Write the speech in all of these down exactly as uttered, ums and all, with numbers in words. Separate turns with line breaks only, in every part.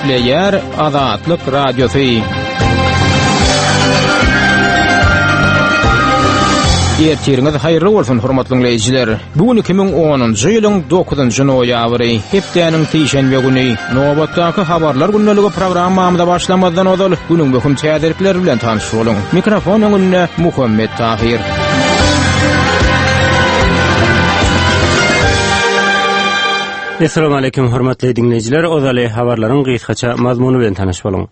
Gepleýär Azatlyk Radiosy. Ertirňiz haýyrly bolsun hormatly dinleýijiler. Bugün iki ming onunjy ýylyň dokuzunjy noýabry, hepdeniň tişenbe güni. Nobatdaky habarlar günneligi programmamyzda başlamazdan ozal günüň möhüm täzelikleri bilen tanyşyp boluň. Mikrofon öňünde Muhammed Tahir.
Assalamu alaykum hormatly dinleýijiler. Ozaly habarlaryň gysgaça mazmuny bilen tanyşyp boluň.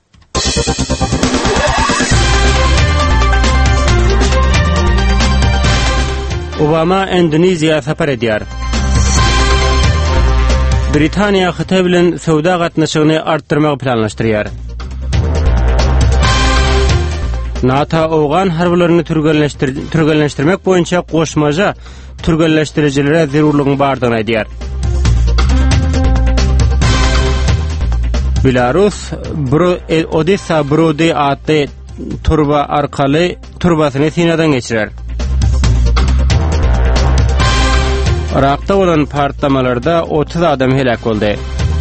Obama Endonezya sapar edýär. Britaniýa Hytaý bilen sowda gatnaşygyny artdyrmagy planlaşdyrýar. NATO Owgan harbylaryny türgelleşdirmek boýunça goşmaja türgelleşdiricilere zerurlygyň bardygyny aýdýar. Belarus Bro Odessa Brody atly turba arkaly turbasyny Sinadan geçirer. Irakda bolan partlamalarda otuz adam helak boldy.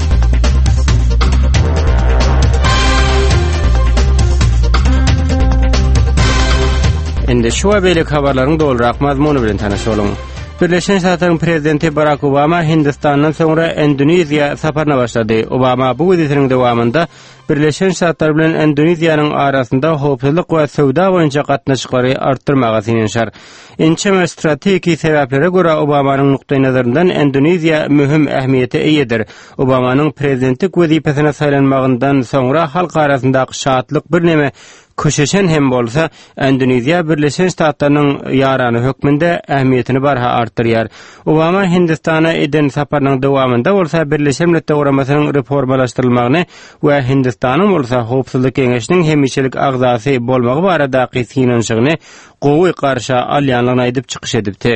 Indi şu haberlik habarlaryň dolrak mazmuny bilen tanyşyp boluň. Birleşen Ştatlaryň prezidenti Barack Obama Hindistandan soňra Endonezya saparyna başlady. Obama bu gezisiniň dowamında Birleşen Ştatlar bilen Endoneziýanyň arasynda howpsuzlyk we sowda boýunça gatnaşyklary artdyrmaga synýar. Ençeme strategik sebeplere görä Obamanyň nukdaý nazaryndan Endoneziýa mühim ähmiýete eýedir. Obamanyň prezidentlik wezipesine saýlanmagyndan soňra halk arasyndaky şatlyk bir neme köşeşen hem bolsa, Endoneziýa Birleşen Ştatlarynyň ýarany hökmünde ähmiýetini barha artdyrýar. Obama Hindistana eden saparynyň dowamında bolsa Birleşen Milletler Guramasynyň reformalaşdyrylmagyny we Hindistanyň bolsa howpsuzlyk keňeşiniň hemişelik agzasy bolmagy baradaky synanyşygyny gowy garşy alýanlygyny aýdyp çykyş edipdi.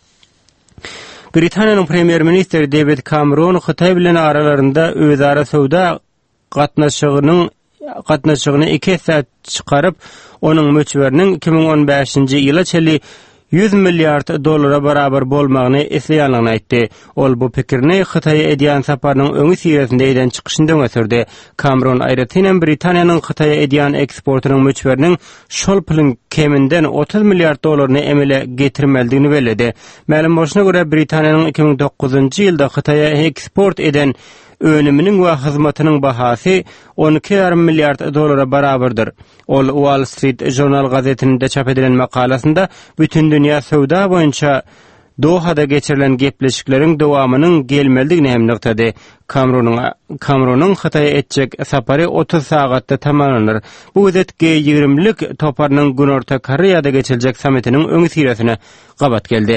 Britaniýanyň premier ministri David Cameron Hytaý bilen aralarynda özara sowda gatnaşygynyň gatnaşygyny iki saat çykaryp, onuň möçberiniň iki ming on beşinji ýyla çeli yüz milliard dollara barabar bolmagyny esleýänligini aýtdy. Ol bu pikirni Hytaýa edýän saparynyň öňü siýesinde eden çykyşynda öňe Cameron aýratynam Britaniýanyň Hytaýa edýän eksportynyň möçberiniň şol pulyň keminden otuz milliard dollaryny emele getirmeldigini bellädi. Ma'lum bolşuna görä Britaniýanyň iki ming dokuzunjy ýylda Hytaýa eksport eden önümünün we hyzmatynyň bahasy on iki ýarym milliard dollara barabardyr. Ol Wall Street Journal gazetinde çap edilen makalasynda bütün dünýä sowda boýunça Dohada geçirilen gepleşikleriň dowamynyň gelmeldigini hem noktada. Cameron'un Cameron'un Hytaýa etjek sapary otuz sagatda tamamlanır. Bu gezet G ýigrimelik toparynyň Günorta Koreýada geçirecek sametiniň öňü siýresine gabat geldi.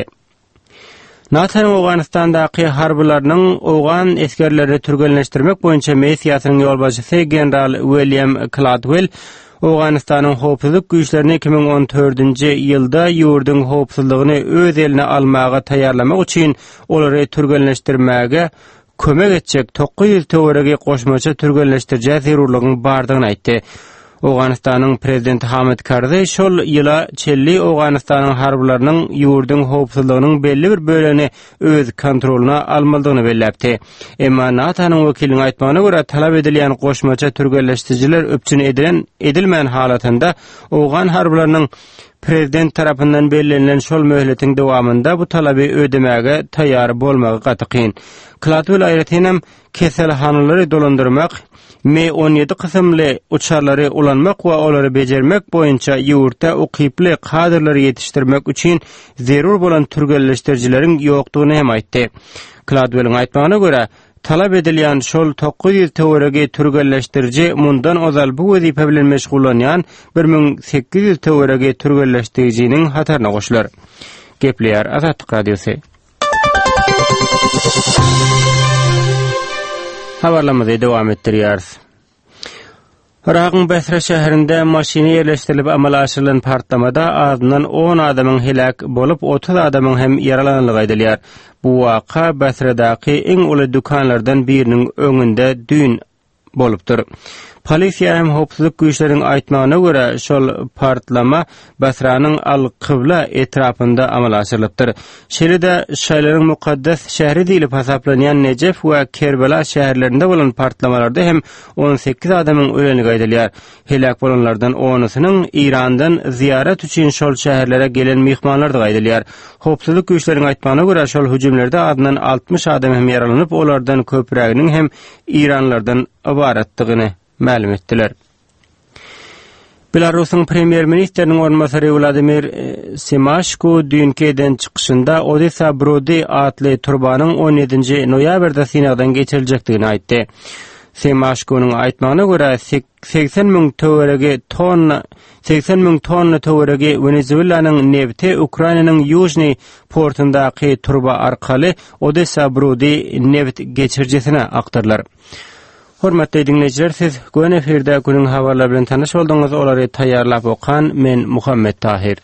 NATO Awganistandaky harbylarynyň Awgan eskerlerini türgelleşdirmek boýunça misiýasynyň ýolbaşçysy general William Caldwell Awganistanyň howpsuzlyk güýçlerini iki ming on dördünji ýylda ýurduň howpsuzlygyny öz eline almaga taýýarlamak üçin olary türgelleşdirmäge kömek etjek dokuz ýüz töweregi goşmaça türgelleşdirjek zerurlygyň bardygyny aýtdy. Awganistanyň prezidenti Hamid Karzai şol ýyla çelli Awganistanyň harbylarynyň ýurduň howpsuzlygynyň belli bir bölegi öz kontroluna almalydygyny belläpdi. Emma NATO'nyň wekiliniň aýtmagyna görä talap edilýän goşmaça türgelleşdiriciler öpçün edilen edilmän halatynda Awgan harbylarynyň prezident tarapyndan bellenlen şol möhletiň dowamında bu talaby ödemäge taýýar bolmagy gatykyn. Cladwell aýratynam keselhanalary dolandyrmak, M on ýedi kysymly uçarlary ulanmak we olary bejermek boýunça ýurtda ukyply kadrlary ýetişdirmek üçin zerur bolan türgelleşdiricileriň ýokdugyny hem aýtdy. Cladwell'iň aýtmagyna görä, talap edilýän şol dokuz ýüz töweregi türgelleşdirici mundan ozal bu wezipe bilen meşgullanýan bir ming sekiz ýüz töweregi türgelleşdiriciniň hataryna goşular. Gepleýär Azatlyk Radiosy. Habarlamada dowam etdirýäris. Irak'ın Basra şäherinde maşiny ýerleşdirilip amal aşyrylan partlamada azyndan on adamyň helak bolup otuz adamyň hem ýaralanlygy aýdylýar. Bu waka Basradaky iň uly dükanlardan biriniň öňünde düýün bolupdyr. Polisiýa hem hopsuzlyk güýçleriniň aýtmagyna görä şol partlama Basranyň Al-Qibla etrapynda amala aşyrypdyr. Şeýle-de şaýlaryň mukaddas şähri diýilip hasaplanýan Nejef we Kerbela şäherlerinde bolan partlamalarda hem on sekiz adamyň ölenligi aýdylýar. Helak bolanlardan onusynyň İrandan ziyaret üçin şol şäherlere gelen mihmanlar da aýdylýar. Hopsuzlyk güýçleriniň aýtmagyna görä şol hüjümlerde adynan altmış adam hem yaralanyp, olardan köpräginiň hem İranlardan ibaratdygyny ma'lum etdiler. Belarusyň premier ministriniň ornmasary Vladimir Semashko dünkeden çykyşynda Odessa Brody atly turbanyň on ýedinji noýabrda synagdan geçiriljekdigini aýtdy. Semashko'nun aýtmagyna görä seksen miň töweregi tonna seksen miň tonna töweregi Venezuelanyň nefti Ukrainanyň Yuzhny portundaky turba arkaly Odessa Brody neft geçirjesine aktarlar. Hormatly dinleýijiler, siz gün eferde günüň habarlary bilen tanyş bolduňyz. Olary taýýarlap okan men Muhammed Tahir.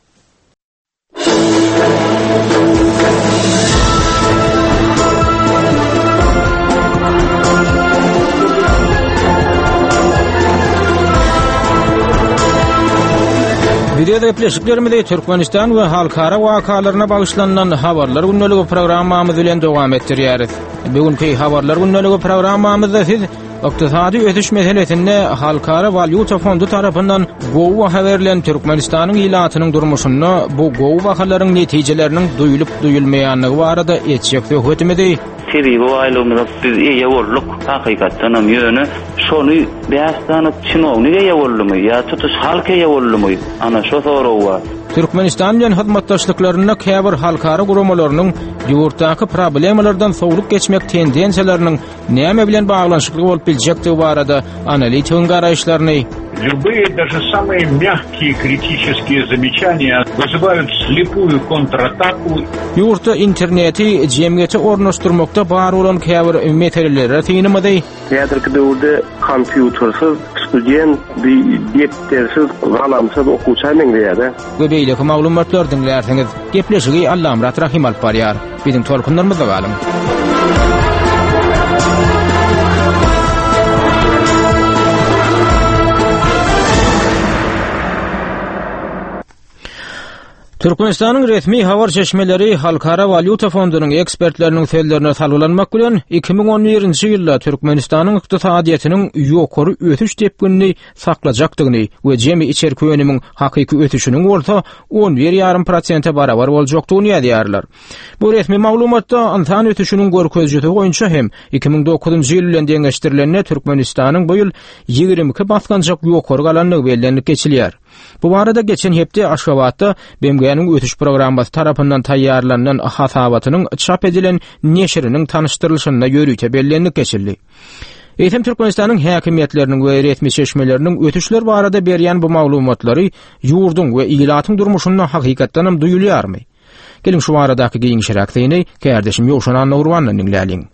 Videoda gepleşiklerimizde Türkmenistan we halkara wakalaryna bagyşlanan habarlar günneligi programmamyz bilen dowam etdirýäris. Bugünkü habarlar günneligi programmamyzda siz iqtisadi ötüş meselesinde halkara valyuta fondu tarapyndan gowy haberlen Türkmenistanyň ilatynyň durmuşyny, bu gowy wakallaryň netijeleriniň duýulyp duýulmaýanlygy barada etjek hökümeti.
Sebebi bu aýlygymyzda biz eýe bolduk. Hakykatdan hem ýöne şonu beýastanyp çynownyga eýe boldumy, ýa tutuş halka eýe boldumy? Ana şo soraw bar.
Türkmenistan bilen hyzmatdaşlyklaryna käbir halkara gurumalarynyň ýurtdaky problemlerden sowluk geçmek tendensiýalarynyň näme bilen baglanşykly bolup biljekdigi barada analitik garaýşlaryny.
Любые, даже самые мягкие критические замечания вызывают слепую контратаку.
Ýurtda interneti jemgyýete ornaşdyrmakda bar bolan käbir meselelere synymady.
Häzirki döwürde kompýutersiz student, deptersiz, galamsyz okuwçy meňzeýär.
Bu beýleki maglumatlar dinlärsiňiz. Gepleşigi Allamrat Rahim alyp barýar. Bizim tolkunlarymyzda galyň. Türkmenistanyň resmi habar çeşmeleri Halkara Valyuta Fondunyň ekspertleriniň sözlerine salylanmak bilen iki miň on birinji ýylda Türkmenistanyň ykdysadyýatynyň ýokary ötüş depgünni saklajakdygyny we jemi içerki önümiň hakyky ötüşiniň bolsa on bir ýarym prosente barabar boljakdygyny ýazyarlar. Bu resmi maglumatda insan ötüşiniň görkezjeti boýunça hem iki miň dokuzunji ýyl bilen deňeşdirilenle Türkmenistanyň bu ýyl ýygrimi iki baskanjak ýokary galanlygy bellenip geçilýär. Bu barada geçen hepde Aşgabatda B M G'niň ötüş programmasy tarapyndan taýýarlanan hasabatynyň çap edilen neşiriniň tanıştyrylşyna ýörüýte bellenip geçildi. Eýtem Türkmenistanyň häkimetleriniň we resmi çeşmeleriniň ötüşler barada berýän bu maglumatlary ýurdun we ilatyň durmuşyna hakykatdan hem duýulýarmy? Gelin şu baradaky giňişiräkdigini kärdeşim Ýowşan Annurwanyň dinläýin.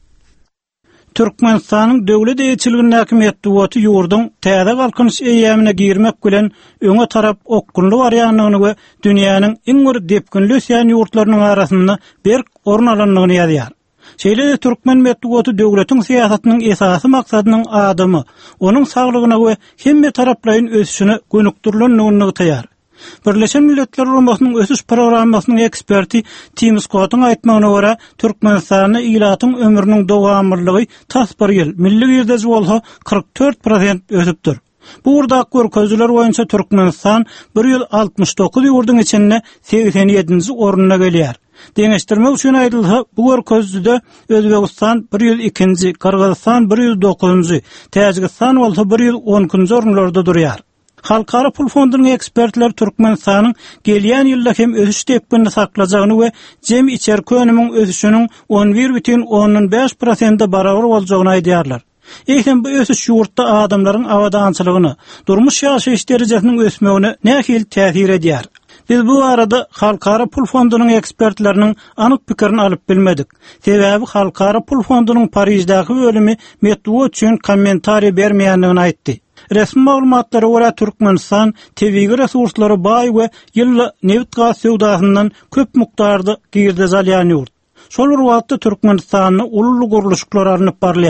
Türkmenistanyň döwlet eýçiliginiň häkimetli wagty ýurdun täze galkynyş eýämine girmek bilen öňe tarap okkunly barýanlygyny we dünýäniň iň bir depkinli ýan ýurtlarynyň arasynda berk orun alanlygyny ýazýar. Şeýle-de Türkmen metdugaty döwletiň siýasatynyň esasy maksadynyň adamy, onuň saglygyna we hemme taraplaryň ösüşine gönükdirilenligi taýýar. Birleşen Milletler Uramasynyň ösüş programmasynyň eksperti Tim Scott'un aýtmagyna görä, Türkmenistanyň ilatyň ömrüniň dowamlylыgy tas bir ýyl milli ýerde bolsa kırk dört prosent ösüpdir. Bu urdak görkezler boýunça Türkmenistan bir ýyl altmış dokuz ýurdun içinde seksen ýedinji orunyna gelýär. Deňeşdirmek üçin aýdylsa, bu görkezde Özbegistan bir ýyl ikinji, Kyrgyzstan bir ýyl dokuzunji, Täjikistan bolsa bir ýyl onunji orunlarda durýar. Halkara Pul Fondunyň ekspertler Türkmenistanyň gelýän ýylda hem ösüş depgünni saklajagyny we jem içerki önümiň ösüşiniň on bir бүтүн on beş prosent barabar boljagyny aýdýarlar. Eýsem bu ösüş ýurtda adamlaryň awadançylygyny, durmuş ýaşaýyş derejesiniň ösmegine nähil täsir edýär. Biz bu arada Halkara Pul Fondunyň ekspertleriniň anyk pikirini alyp bilmedik. Sebäbi Halkara Pul Fondunyň Parisdaky bölümi metduat üçin kommentari bermeýänligini aýtdy. Resmi maglumatlara görä Türkmenistan tebii resurslary baý we ýylla neft gaz sowdasyndan köp mukdarda girdi zalýan ýurt. Şol wagtda Türkmenistanyň ully guruluşlar aranyp barlýar.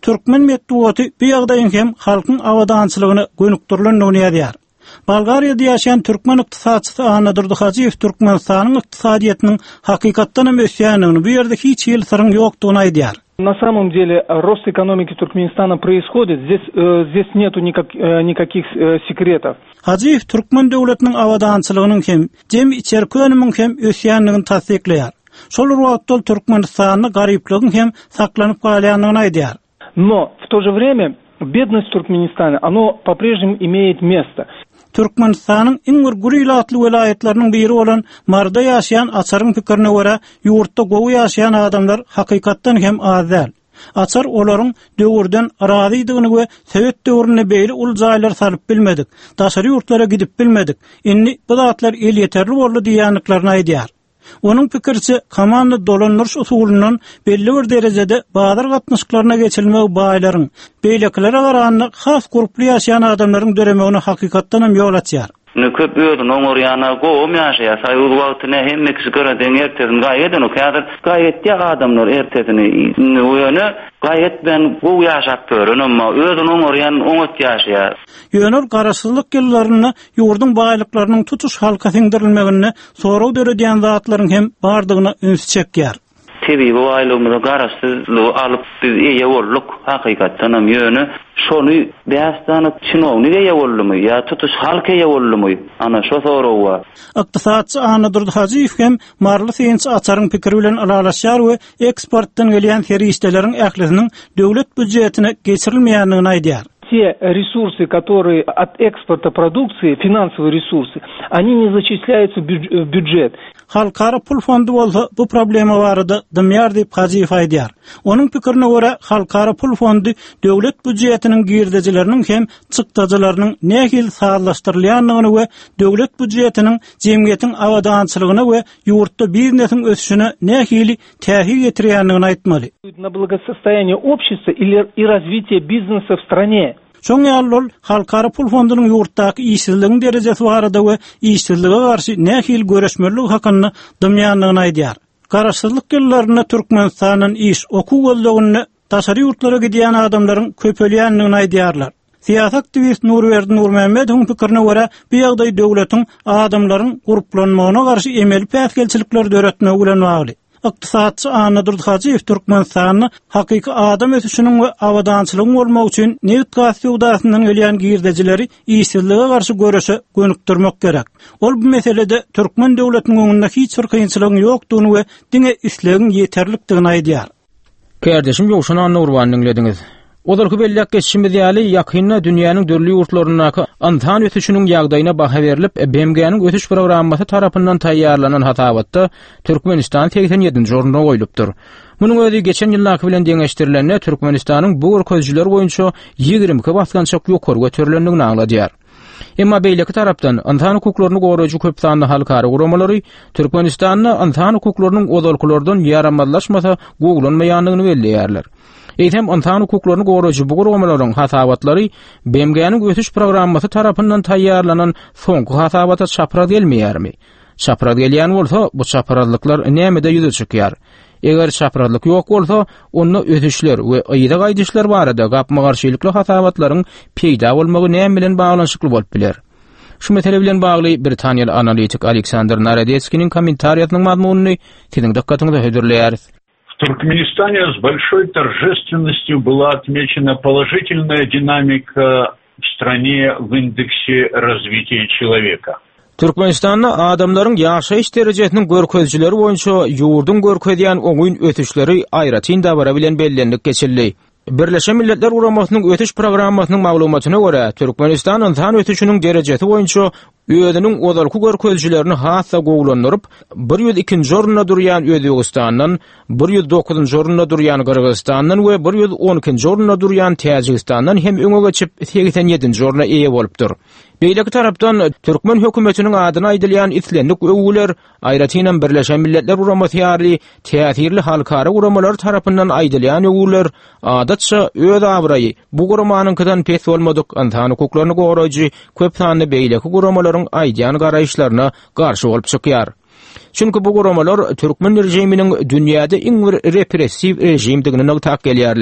Türkmen medeniýeti bu ýagdaýyň hem halkyň awadançylygyny gönükdirlendigini ýazýar. Bolgariýada ýaşaýan türkmen ykdysadçysy Anadur Hajiýew Türkmenistanyň ykdysadyýetynyň hakykatdan hem ösýänligini, bu ýerde hiç ýyl syryň ýokdugyny aýdýar.
На самом деле рост экономики Туркменистана происходит. Здесь э, здесь нету никак, э, никаких э, секретов.
Hajiýew Türkmen döwletiniň awadançylygynyň hem jem içerki önümiň hem ösýänligini tasdikleýär. Şol wagtda Türkmenistanyň garyplygyň hem saklanyp galýanlygyny aýdýar.
Но в то же время бедность Туркменистана, оно по-прежнему имеет место.
Türkmenistanyň iň bir gurýlatly welaýetleriniň biri bolan Marda ýaşaýan Açaryň pikirine görä, ýurtda gowy ýaşaýan adamlar hakykatdan hem az däl. Açar olaryň döwürden arazydygyny we Sowet döwrüne beýle ul jaýlar salyp bilmedik. Daşary ýurtlara gidip bilmedik. Inni bu zatlar el ýeterli boldy diýýänliklaryny aýdýar. Onun pikirçi komanda dolandyryş usulundan belli bir derejede bazar gatnaşyklaryna geçilmek baýlaryň beýleklere garanyny has gruply ýaşaýan adamlaryň döremegine hakykatdan hem ýol açýar.
Ne köp öýdün oňor ýana gowy ýaşaýar, saýy wagtyna hemme kişi gören erteden gaýedin, o kadar gaýet ýa adamlar ertedini öýüne gaýet ben gowy ýaşap görün, amma öýdün oňor ýan oňot ýaşaýar.
Ýönür garaşsyzlyk ýyllaryna ýurdun baýlyklarynyň tutuş halka siňdirilmegine soraw döredýän zatlaryň hem bardygyna üns çekýär.
Tebi bu aýlygymyza garaşsyzlygy alyp biz eýe bolduk, hakykatdan hem ýöne şonu beýastanyp çynowny eýe boldumy ýa tutuş halka eýe boldumy, ana şo soraw.
Ykdysadçy Anadur Hajiýew hem marly synçy Açaryň pikiri bilen alalaşýar we eksportdan gelýän serişdeleriň ählisiniň döwlet büdjetine geçirilmeýänligini aýdýar.
Те ресурсы, которые от экспорта продукции, финансовые ресурсы, они не зачисляются в бюджет.
Halkara pul fondu bolsa bu problema barada dymýar diýip Hajiýew aýdýar. Onuň pikirine görä halkara pul fondu döwlet büdjetiniň girdejileriniň hem çykdyjylarynyň nähil sağlaşdyrylýanlygyny we döwlet büdjetiniň jemgyýetiň awadançylygyna we ýurtda biznesiň ösüşine nähil tähir getirýänligini aýtmaly.
На благосостояние общества и развитие бизнеса в стране.
Şoň ýaly halkara pul fondunyň ýurtdaky işsizligiň derejesi barada we işsizlige garşy nähil göreşmelik hakyny dymýanlygyny aýdýar. Garaşsyzlyk ýyllaryna Türkmenistanyň iş okuw gözlegiňi taşary ýurtlara gidýän adamlaryň köpelýänligini aýdýarlar. Siýasat aktivist Nurberdi Nurmehmedowyň pikirine görä, bu ýagdaý döwletiň adamlaryň gruplanmagyna garşy emeli päsgelçilikler döretmegi bilen bagly. Ykdysadçy Anadur Hajiýew Türkmenistanyň hakyky adam ösüşiniň we awadançylygyň bolmagy üçin neft gaz ýugdasynyň gelýän girdejileri işsizlige garşy göreşe gönükdirmek gerek. Ol bu meselede Türkmen döwletiniň öňünde hiç bir kynçylygyň ýokdugyny we diňe islegiň ýeterlikdigini aýdýar.
Kardeşim ýoşuna Nurwanyň lediniz. Olarky bellek geçişimiz ýaly ýakynda dünýäniň dörli ýurtlarynaky antan ötüşiniň ýagdaýyna baha berilip, B M G'niň ötüş programmasy tarapyndan taýýarlanan hatabatda Türkmenistan seksen ýedinji orunda goýulypdyr. Munyň özi geçen ýyllarky bilen deňeşdirilenle Türkmenistanyň bu görkezjiler boýunça ýygrimi iki basgançak ýokary göterilendigini aňladýar. Emma beýleki tarapdan antan hukuklaryny goraýjy köp sanly halkara guramalary Türkmenistanyň antan hukuklarynyň ozalkylardan ýaramazlaşmasa goglanmaýanlygyny belleýärler. Eýtem antan hukuklaryny goraýjy bu guramalaryň hasabatlary B M G'niň ötüş programmasy tarapyndan taýýarlanan soňky hasabata çapraz gelmeýärmi? Çapraz gelýän bolsa, bu çaprazlyklar nämede ýüze çykýar? Eger çaprazlyk ýok bolsa, onu ötüşler we aýda gaýdyşlar barada gapma garşylykly hasabatlaryň peýda bolmagy näme bilen baglanyşykly bolup biler? Şu mesele bilen bagly Britaniýaly analitik Aleksandr Narodetskiň kommentariýatynyň mazmunyny siziň dikkatyňize hödürleýäris.
В Туркменистане с большой торжественностью была отмечена положительная динамика в стране в индексе развития человека.
Türkmenistanda adamlaryň ýaşaýyş derejesiniň görkezjileri boýunça ýurdun görkezýän oňuň ötüşleri aýratyn dabara bilen bellenlik geçildi. Birleşen Milletler Guramasynyň ötüş programmasynyň maglumatyna görä, Türkmenistan insan ötüşiniň derejesi boýunça öýdüniň ozalky görkezjilerini hassa goglandyryp, bir ýüz ikinji orunda durýan Özbegistanyň, bir ýüz dokuzunji orunda durýan Kyrgyzstanyň we bir ýüz on ikinji orunda durýan Täjikistanyň hem öňe geçip seksen ýedinji oruna eýe bolupdyr. Beýleki tarapdan Türkmen hökümetiniň adyna aýdylýan islendik öwgüler aýratynam Birleşen Milletler Guramasy ýaly täsirli halkara guramalar tarapyndan aýdylýan öwgüler adatça öz awraýy bu guramanyňkydan pes bolmadyk antan hukuklaryny goraýjy köp sanly beýleki guramalaryň aýdýan garaýşlaryna garşy bolup çykýar. Çünki bu guramalar Türkmen rejiminiň dünýäde iň bir repressiw rejimdigini tak gelýärler.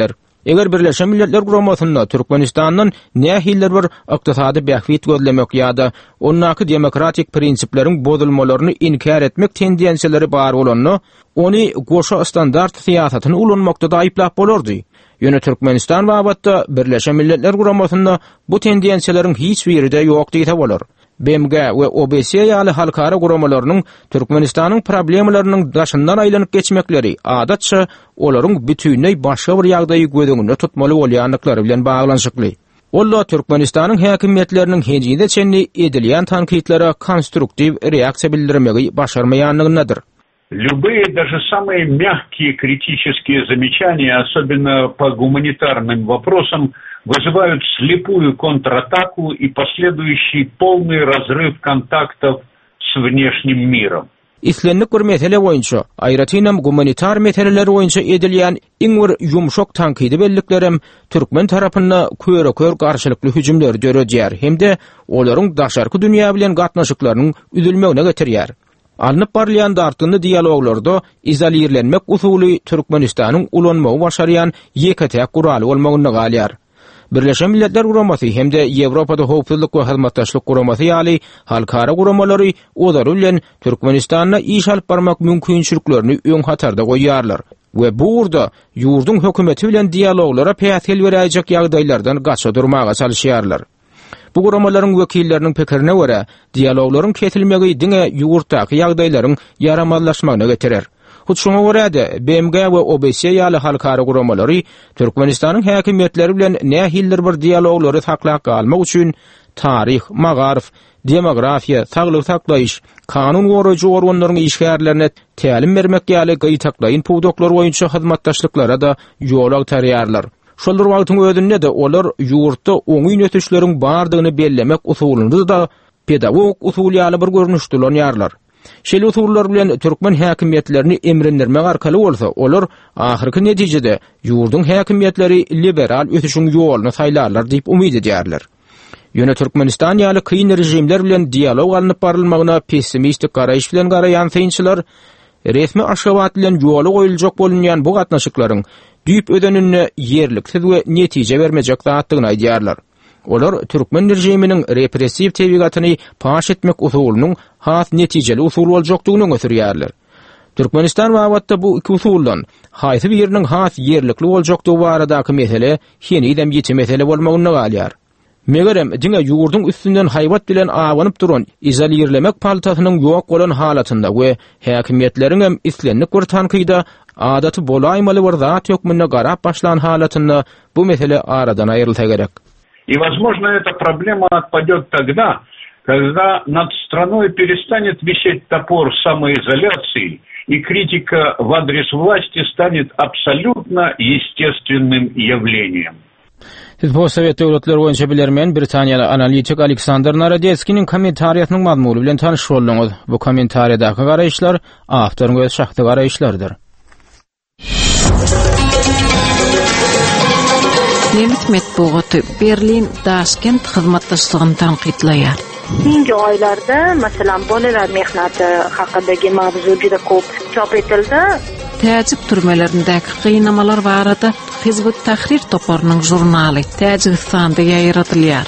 Eger Birleşen Milletler Guramasyna Türkmenistanyň nähiller bir ykdysady bähwit gözlemek ýa-da onnaky demokratik prinsipleriň bozulmalaryny inkar etmek tendensiýaleri bar bolanyny, ony goşa standart siýasatyny ulanmakda da aýplap bolardy. Ýöne Türkmenistan babatda Birleşen Milletler Guramasyna bu tendensiýaleriň hiç biride ýok diýse bolar. B M G we O B S ýaly halkara guramalarynyň Türkmenistanyň problemlarynyň daşyndan aýlanyp geçmekleri adatça olaryň bütünlüği başga bir ýagdaýy gödüňünde tutmaly bolýanlyklary bilen baglanyşykly. Olla Türkmenistanyň häkimetleriniň hejinde çenli edilýän tankytlere konstruktiv reaksiýa bildirmegi başarmaýanlygynadyr.
Любые, даже самые мягкие критические замечания, особенно по гуманитарным вопросам, вызывают слепую контратаку и последующий полный разрыв контактов с внешним миром.
İslenlik bir mesele boýunça, aýratynam gumanitar meseleler boýunça edilýän iň bir ýumşak tankydy belliklerem Türkmen tarapynda köre-kör garşylykly hüjümler döredýär hemde olaryň daşarky dünýä bilen gatnaşyklarynyň üzülmegine getirýär. Alınıp barlayan dartynly dialoglarda izolirlenmek usuly Türkmenistanyň ulanmagy başarýan ýeketek guraly bolmagyny galýar. Birleşen Milletler Guramasy hemde Ýewropada howpsuzlyk we hyzmatdaşlyk guramasy ýaly halkara guramalary olary bilen Türkmenistanyna iş alyp barmak mümkinçiliklerini öň hatarda goýýarlar we bu urda ýurdun hökümeti bilen dialoglara päsel berýäjek ýagdaýlardan gaça durmaga çalışýarlar. Bu guramalaryň wekilleriniň pikirine görä, dialoglaryň kesilmegi diňe ýurtdaky ýagdaýlaryň yaramazlaşmagyna getirer. Şoňa görä-de B M G we O B S ýaly halkara guramalary Türkmenistanyň häkimetleri bilen nähiller bir dialoglary saklap galmak üçin tarih, magarif, demografiýa, saglyk saklaýyş, kanun goraýjy organlaryň işgärlerine tälim bermek ýaly gaýtaklaýyn puwdoklar boýunça hyzmatdaşlyklara da ýol agtarýarlar. Şoldur wagtyň özünde de olar ýurtda oňy ýöneticileriň bardygyny bellemek usulyny da pedagog usul ýaly bir görnüşde ulanýarlar. Şeýle usullar bilen Türkmen häkimetlerini emrindirmek arkaly bolsa, olar ahyrky netijede ýurdun häkimetleri liberal ötüşüň ýoluny saýlarlar diýip umyd edýärler. Ýöne Türkmenistan ýaly kyn rejimler bilen dialog alınıp barylmagyna pessimistik garaýyş bilen garaýan synçylar resmi aşgabat bilen ýoly goýuljak bolanýan bu gatnaşyklaryň düýp ödenine yerliksiz we netije bermejek zatdygyny aýdýarlar. Olar Türkmen rejiminiň repressiv tebigatyny paş etmek usulynyň has netijeli usul boljakdygyny gösterýärler. Türkmenistan wagtda bu iki usuldan haýsy biriniň has yerlikli boljakdygy baradaky mesele henidem ýetim mesele bolmagyny galýar. Megerem diňe ýurdun üstünden haýbat bilen awanyp duran izolirlemek paltasynyň ýok bolan halatynda we häkimetleriň hem islenlik bir tankyda adaty bolaýmaly bir zat ýokmyna garap başlan halatynda bu mesele aradan aýrylsa gerek.
И, возможно, эта проблема отпадет тогда, когда над страной перестанет висеть топор самоизоляции, и критика в адрес власти станет абсолютно естественным явлением.
Siz bu Sovet döwletleri boýunça bilermen Britaniýaly analitik Aleksandr Narodetskiň kommentariýatynyň mazmuny bilen tanyş boldyňyz. Bu kommentariýadaky garaýşlar awtoryň öz şahsy garaýşlardyr.
Nemet metbuaty Berlin Taşkent hyzmatdaşlygyny tanqidlaýar.
Keyingi aylarda, masalan, bolalar mehnati haqidagi mavzu juda ko'p chop etildi.
Täjik türmelerindäki kynamalar barada Hizbut Tahrir toparynyň jurnaly Täjikistanda ýaýratylýar.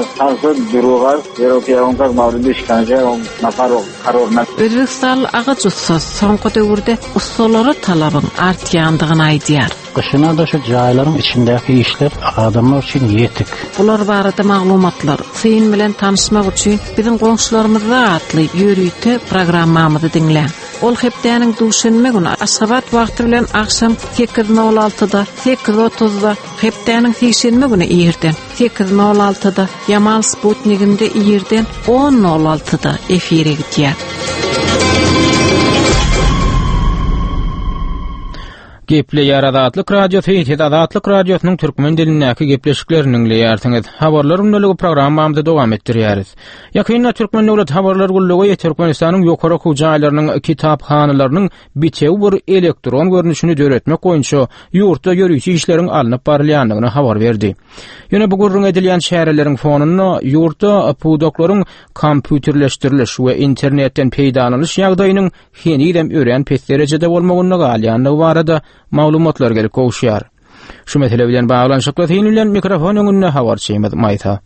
Özbekistan agaç ussuz soňky döwürde ussulary talabyň artýandygyny aýdýar.
Kışına da şu jaýlaryň içindäki işler adamlar üçin ýetik.
Bular barada maglumatlar syn bilen tanışmak üçin biziň goňşularymyzda atly ýörüýte programmamyzy dinle. Ol hepdäniň duşanma güni aşgabat wagty bilen akşam sekiz nol altıda, sekiz otuzda, hepdäniň seşenme güni ýerden sekiz nol altıda, Yamal Sputnikinde ýerden on nol altıda efire gitýär.
Gepli Ýaradatlyk radiosu ýa-da Adatlyk radiosynyň türkmen dilindäki gepleşiklerini dinleýärsiňiz. Habarlar ünlügi programmamyzda dowam etdirýäris. Ýakynda türkmen döwlet habarlar gulligi Türkmenistanyň ýokary jaýlarynyň kitaphanalarynyň bitew bir elektron görnüşini döretmek boýunça ýurtda ýörüýçi işleriň alınıp barylýandygyny habar berdi. Ýöne bu gurrun edilýän şäherleriň fonuny ýurtda puwdoklaryň kompýuterleşdiriliş we internetden peýdalanyş ýagdaýynyň henidem ören pes derejede bolmagyny galýanlygy barada maglumatlar gelip gowşýar. Şu mesele bilen baglanşykly tyň bilen mikrofon öňünde habarçymyz Maysa.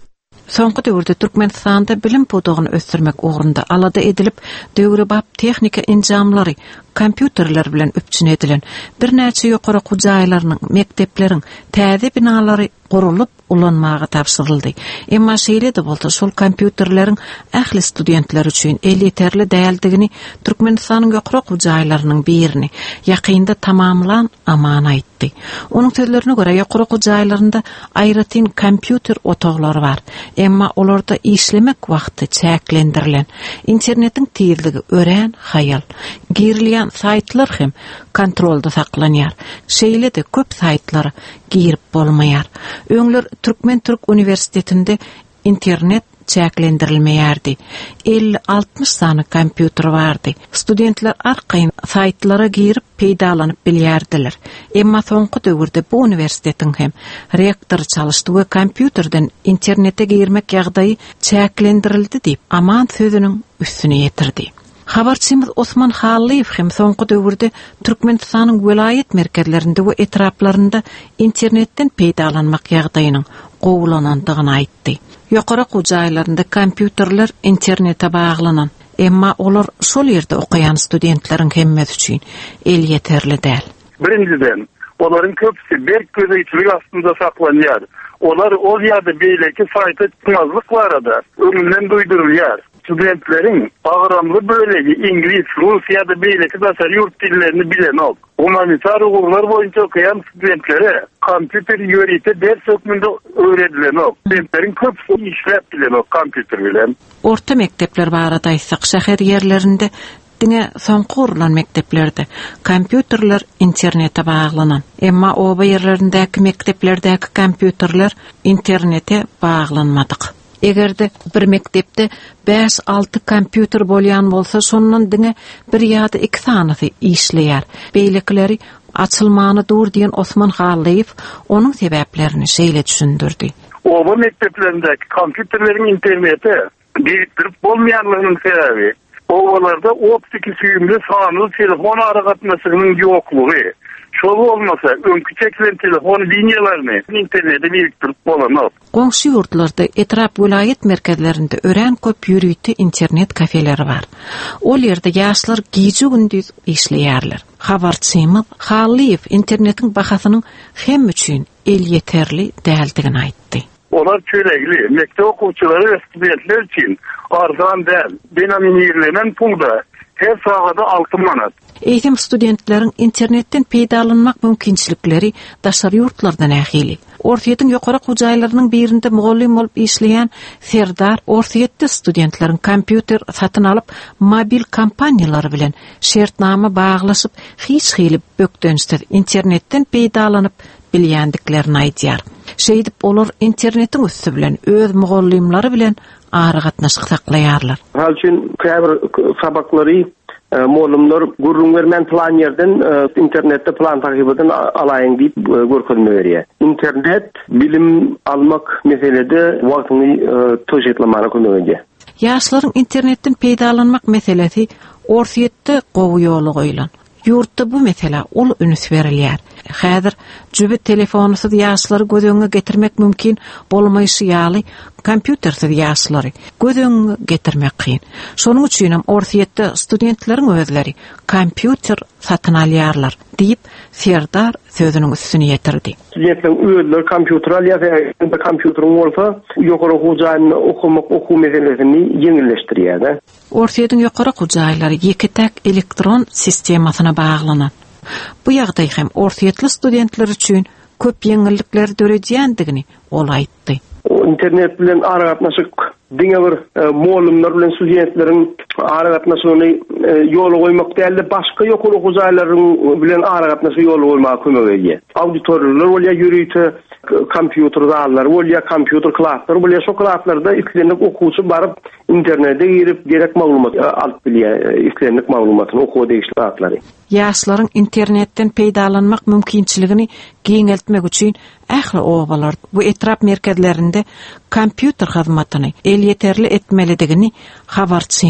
Soňky döwürde Türkmenistanda bilim podugyny ösdürmek ugrunda alada edilip döwre bap tehnika enjamlary kompýuterler bilen öpçün edilen bir näçe ýokary gujaýlarynyň mektepleriň täze binalary gurulup ulanmagy tapşyryldy. Emma şeýle de bolsa şol kompýuterleriň ähli studentler üçin eliterli däldigini Türkmenistanyň ýokary gujaýlarynyň birini ýakynda tamamlan amana aýtdy. Onuň sözlerine görä ýokary gujaýlarynda aýratyn kompýuter otaglary bar. Emma olarda işlemek wagty çäklendirilen, internetiň tezligi ören hayal, girilýän saytlar hem kontrolda saklanýar. Şeýle de köp saytlary girip bolmaýar. Öňler Türkmen Türk Üniversitetinde internet çäklendirilmeýärdi. elli altmış sany kompýuter bardy. Studentler arkaýyn saytlara girip peýdalanyp bilýärdiler. Emma soňky döwürde bu üniversitetiň hem rektor çalışdygy kompýuterden internete girmek ýagdaýy çäklendirildi diýip aman sözüniň üstüne ýetirdi. Habarçymyz Osman Halliýew hem soňky döwürde Türkmenistanyň welaýet merkezlerinde we etraplarynda internetden peýdalanmak ýagdaýynyň gowulanandygyny aýtdy. Ýokary gujaýlarynda kompýuterler internete baglanan, emma olar şol ýerde okuyan studentleriň hemmeti üçin el ýeterli däl.
Birinciden, olaryň köpüsi berk gözeýçilik astynda saklanýar. Olar ol ýerde beýleki sayta çıkmazlyk barada öňünden duýdurulýar. Studentlerin bağıramlı bölegi İngiliz, Rus ya da beyleki basar yurt dillerini bilen ol. Humanitar uğurlar boyunca okuyan studentlere kompüter yörite ders ökmünde öğredilen ol. Studentlerin köpüsü işlep bilen ol kompüter bilen.
Orta mektepler baradaysak şäher yerlerinde diňe soňky urulan mekteplerde kompýuterler internete baglanan. Emma oba yerlerindäki mekteplerdäki kompýuterler internete baglanmadyk. Egerde bir mektepde beş altı kompýuter bolýan bolsa, şondan diňe bir ýa-da iki sanysy işleýär. Beýlekleri açylmany dur diýen Osman Halliýew onuň sebäplerini şeýle düşündirdi.
Oba mekteplerindäki kompýuterleriň internete biriktirip bolmaýanlygynyň sebebi owalarda optik süýümli sanyl telefon aragatmasynyň ýoklugy. Şol olmasa öňkü çekilen telefon liniýalaryny internete biriktirip bolanok.
Goňşy ýurtlarda etrap welaýet merkezlerinde ören köp ýürüýti internet kafeleri bar. Ol ýerde ýaşlar gije gündüz işleýärler. Habarçymyz Halliýew internetiň bahasynyň hem üçin el ýeterli däldigini aýtdy.
Olar çölegli, mektep okuwçylary we studentler üçin arzan däl, denominirlenen pulda her sagada altı manat.
Eýtim studentleriň internetten peýdalanmak mümkinçilikleri daşary ýurtlardan ähili. Ortaýetiň ýokary gujaýlarynyň birinde mugallim bolup işleýän Serdar ortaýetde studentleriň kompýuter satyn alyp mobil kompaniýalary bilen şertnama baglaşyp hiç hili bökdönüşde internetten peýdalanyp bilýändiklerini aýdýar. Şeýdip olar internetiň üstü bilen öz mugallimlary bilen ara gatnaşyk saklaýarlar.
Hal üçin käbir sabaklary moğolumlar gurrun vermen plan yerden internette plan takip eden alayın deyip görkezme veriyor. İnternet bilim almak meselede vaktini tojetlamana kömegi.
Yaşların internetten peýdalanmak meselesi ortaýetde gowy ýoly goýulan. Ýurtda bu mesele ol ünüs berilýär. Häzir jübi telefonusyz ýaşlary göz getirmek mümkin bolmaýşy ýaly kompýutersiz ýaşlary göz getirmek kyn. Şonuň üçin hem ortaýetde studentleriň özleri kompýuter satyn alýarlar diýip Serdar sözüniň üstüne ýetirdi.
Studentleriň özleri kompýuter alýar, ýa-da kompýuteryň bolsa ýokary gujaýyny okumak okuw meselesini ýeňilleşdirýär.
Ortaýetiň ýokary gujaýlary iki tak elektron sistemasyna baglanan. Bu ýagdaý hem ortaýetli studentler üçin köp ýeňillikler döredýändigini ol aýtdy.
İnternet bilen aragatnaşyk diňe bir mugallimler bilen studentleriň aragatnaşygyny ýoly goýmak däl, başga ýokary gujaýlaryň bilen aragatnaşyk ýoly goýmak kömek edýär. Auditoriýalar bolýar, ýürüýte kompýuter zallar bolýar, kompýuter klaslar bolýar, şo klaslarda islenip okuwçy baryp internete girip gerek maglumat alyp bilýär, islenip maglumatyny okuw degişlärleri.
Ýaşlaryň internetten peýdalanmak mümkinçiligini giňeltmek üçin ähli owalar bu etrap merkezlerinde kompýuter hyzmatyny el ýeterli etmelidigini habarçymyz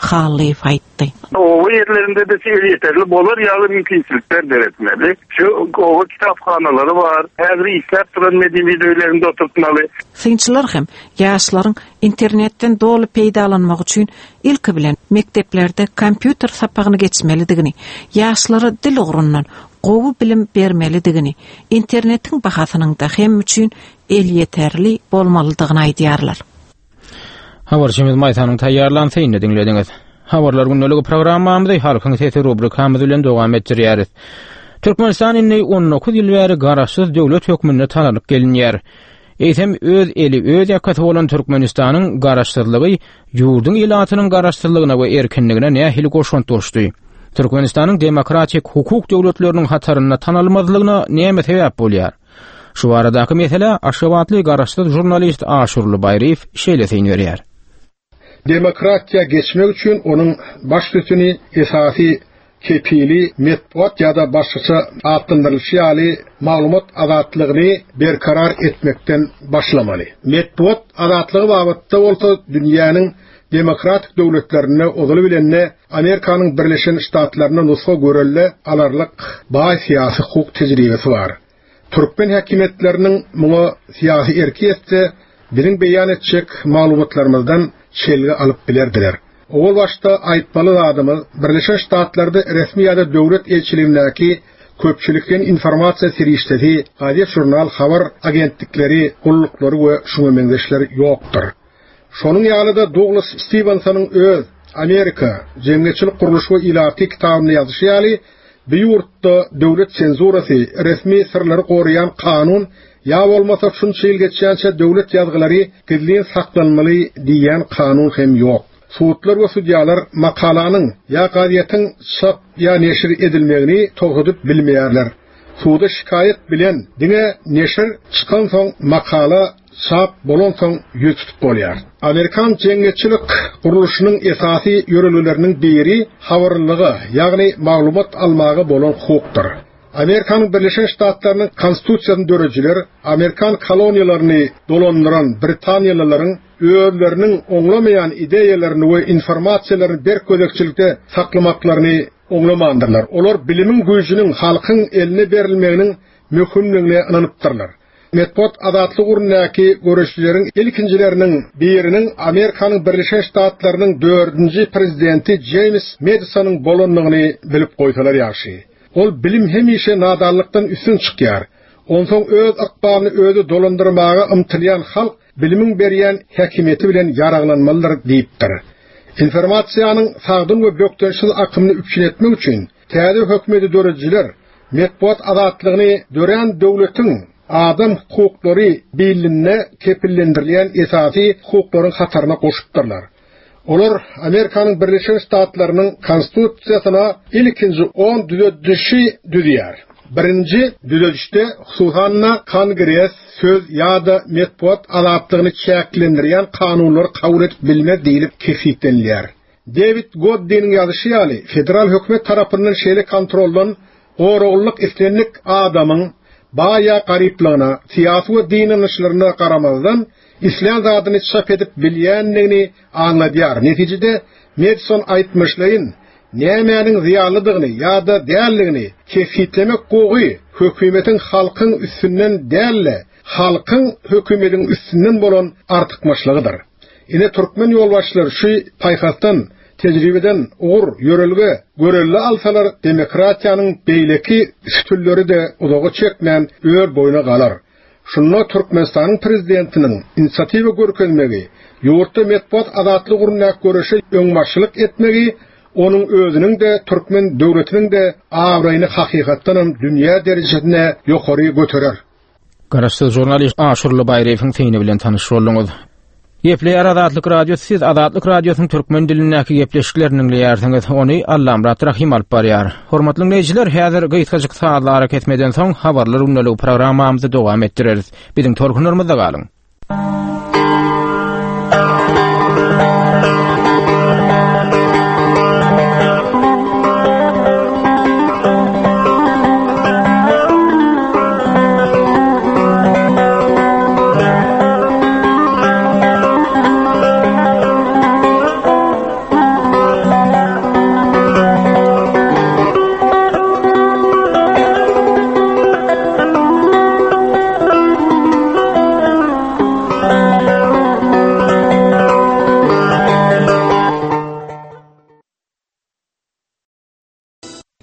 Hallyf aýtdy.
O yerlerinde de yeterli bolar ýaly mümkinçilikler deretmeli. Şu o kitaphanalary var. Häzir işläp duran medeni öýlerinde oturtmaly.
Synçylar hem ýaşlaryň internetden dolu peýdalanmak üçin ilki bilen mekteplerde kompýuter sapagyny geçmelidigini, ýaşlara dil ugrundan gowy bilim bermelidigini, internetiň bahasynyň da hem üçin el yeterli bolmalydygyny aýdýarlar.
Habarçymyz Maytanyň taýýarlansyny dinlediňiz. Habarlar günnälige programmamyzda halkyň sesi rubrikamyz bilen dowam etdirýäris. Türkmenistan inni on dokuz ýyl bäri garaşsyz döwlet hökmüne tananyp gelinýär. Eýsem öz eli öz ýakasy bolan Türkmenistanyň garaşsyzlygy ýurduň ilatynyň garaşsyzlygyna we erkinligine nähili goşunt durşdy. Türkmenistanyň demokratik hukuk döwletleriniň hataryna tanalmazlygyna näme sebäp bolýar? Şu aradaky mesele Aşgabatly garaşsyz jurnalist Aşurly Baýryf şeýleseýin berýär.
Demokratiya geçmek üçün onun başlıcını esası kepili metbuat ya da başlıca atlandırılışı ýaly maglumat azatlygını berkarar etmekten başlamaly. Metbuat azatlygy babatda bolsa dünýäniň demokratik döwletlerine odaly bilenne Amerikanyň Birleşen Ştatlaryna nusga görelle alarlyk baý syýasy hukuk tejribesi bar. Türkmen häkimetleriniň muňa syýasy erki etse biziň beýan etjek maglumatlarymyzdan şelge alıp bilerdiler. Ol başta aýtmaly adamı Birleşen Ştatlarda resmi ýa-da döwlet elçiligindäki köpçülikden informasiýa serişdeti, gaýet jurnal, habar agentlikleri, gullukları we şuňa meňzeşleri ýokdur. Şonuň ýalyda Douglas Stevensonyň öz Amerika Jemgyýetçilik Guruluşy we Ilaty kitabyny ýazyşy ýaly bu ýurtda döwlet senzurasy, resmi sirleri goraýan kanun ya bolmasa şunça ýyl geçýänçe döwlet ýazgylary gizlin saklanmaly diýen kanun hem ýok. Suwtlar we sudýalar makalanyň ya gaýetin çap ya neşir edilmegini togydyp bilmeýärler. Suwda şikayet bilen diňe neşir çykan soň makala çap bolan soň ýüz tutup bolýar. Amerikan Jemgyýetçilik Guruluşynyň esasy ýörelgileriniň biri habarlygy, ýagny maglumat almagy bolan hukukdur. Amerikanyň Birleşen Ştatlarynyň konstitusiýasyny dörejiler Amerikan koloniýalaryny dolandyran Britaniýalylaryň öýleriniň oňlamaýan ideýalaryny we informasiýalaryny ber gözekçilikde saklamaklaryny oňlamandyrlar. Olar bilimiň güýjüniň halkyň eline berilmeginiň möhümligine inanypdyrlar. Metbuat azatlygy urundaky görüşçileriň ilkinjileriniň biriniň Amerikanyň Birleşen Ştatlarynyň dördünji prezidenti James Madisonyň bolanlygyny bilip goýsalar ýaşy. Ol bilim hemişe nadarlykdan üstün çykýar. Onsoň öz akbaryny özi dolandyrmaga ymtylýan halk bilimiň berýän häkimeti bilen ýaraglanmalydyr diýipdir. Informasiýanyň sagdyn we bökdensiz akymyny üçin etmek üçin täze hökümeti dörejiler metbuat azatlygyny dören döwletiň adam hukuklary bilinne kepillendirilýän esasy hukuklaryň hataryna goşupdyrlar. Olar Amerikanyň Birleşen Ştatlarynyň konstitusiýasyna ilkinji on düzedişi düzýär. Birinji düzedişde hususanna Kongres söz ýa-da metbuat azatlygyny çäklendirýän kanunlar kabul edip bilmez diýilip kesiplenýär. David Godin'in ýazyşy ýaly federal hökümet tarapyndan şeýle kontroldan goraglyk islenlik adamyň baýa garyplygyna, syýasy we din anlaşylaryna garamazdan İslam zadyny çap edip bilýänligini anladýar. Netijede Madison aýtmyşlaryň nämäniň ziýanlydygyny ýa-da dälligini kesiplemek gowy hökümetiň halkyň üstünden dälle, halkyň hökümetiň üstünden bolan artykmaçlygydyr. Ine türkmen ýolbaşçylary şu paýhastan tejribeden ugur ýörelge görelle alsalar demokratiýanyň beýleki üstünleri de uzagy çekmän öýür boýuna galar. Şunna Türkmenistanyň prezidentiniň inisiatiwa görkezmegi, ýurtda metbuat azatlygy urundaky görüşe öňbaşçylyk etmegi, onun özüniň de türkmen döwletiniň de awraýyny hakykatdan dünýä derejesine ýokary göterer.
Garaşsyz jurnalist Aşurly Baýryfyň syny bilen tanyş boldunuz. Gepleýär Azatlyk radiosu, siz Azatlyk radiosynyň türkmen dilindäki gepleşiklerini dinleýärsiňiz. Ony Allamrat Rahim alyp barýar. Hormatly dinleýijiler, häzir gyýtgaçyk saatlar hareket etmeden soň habarlar uňlaly programmamyzy dowam etdireriz. Biziň torkunlarymyzda galyň.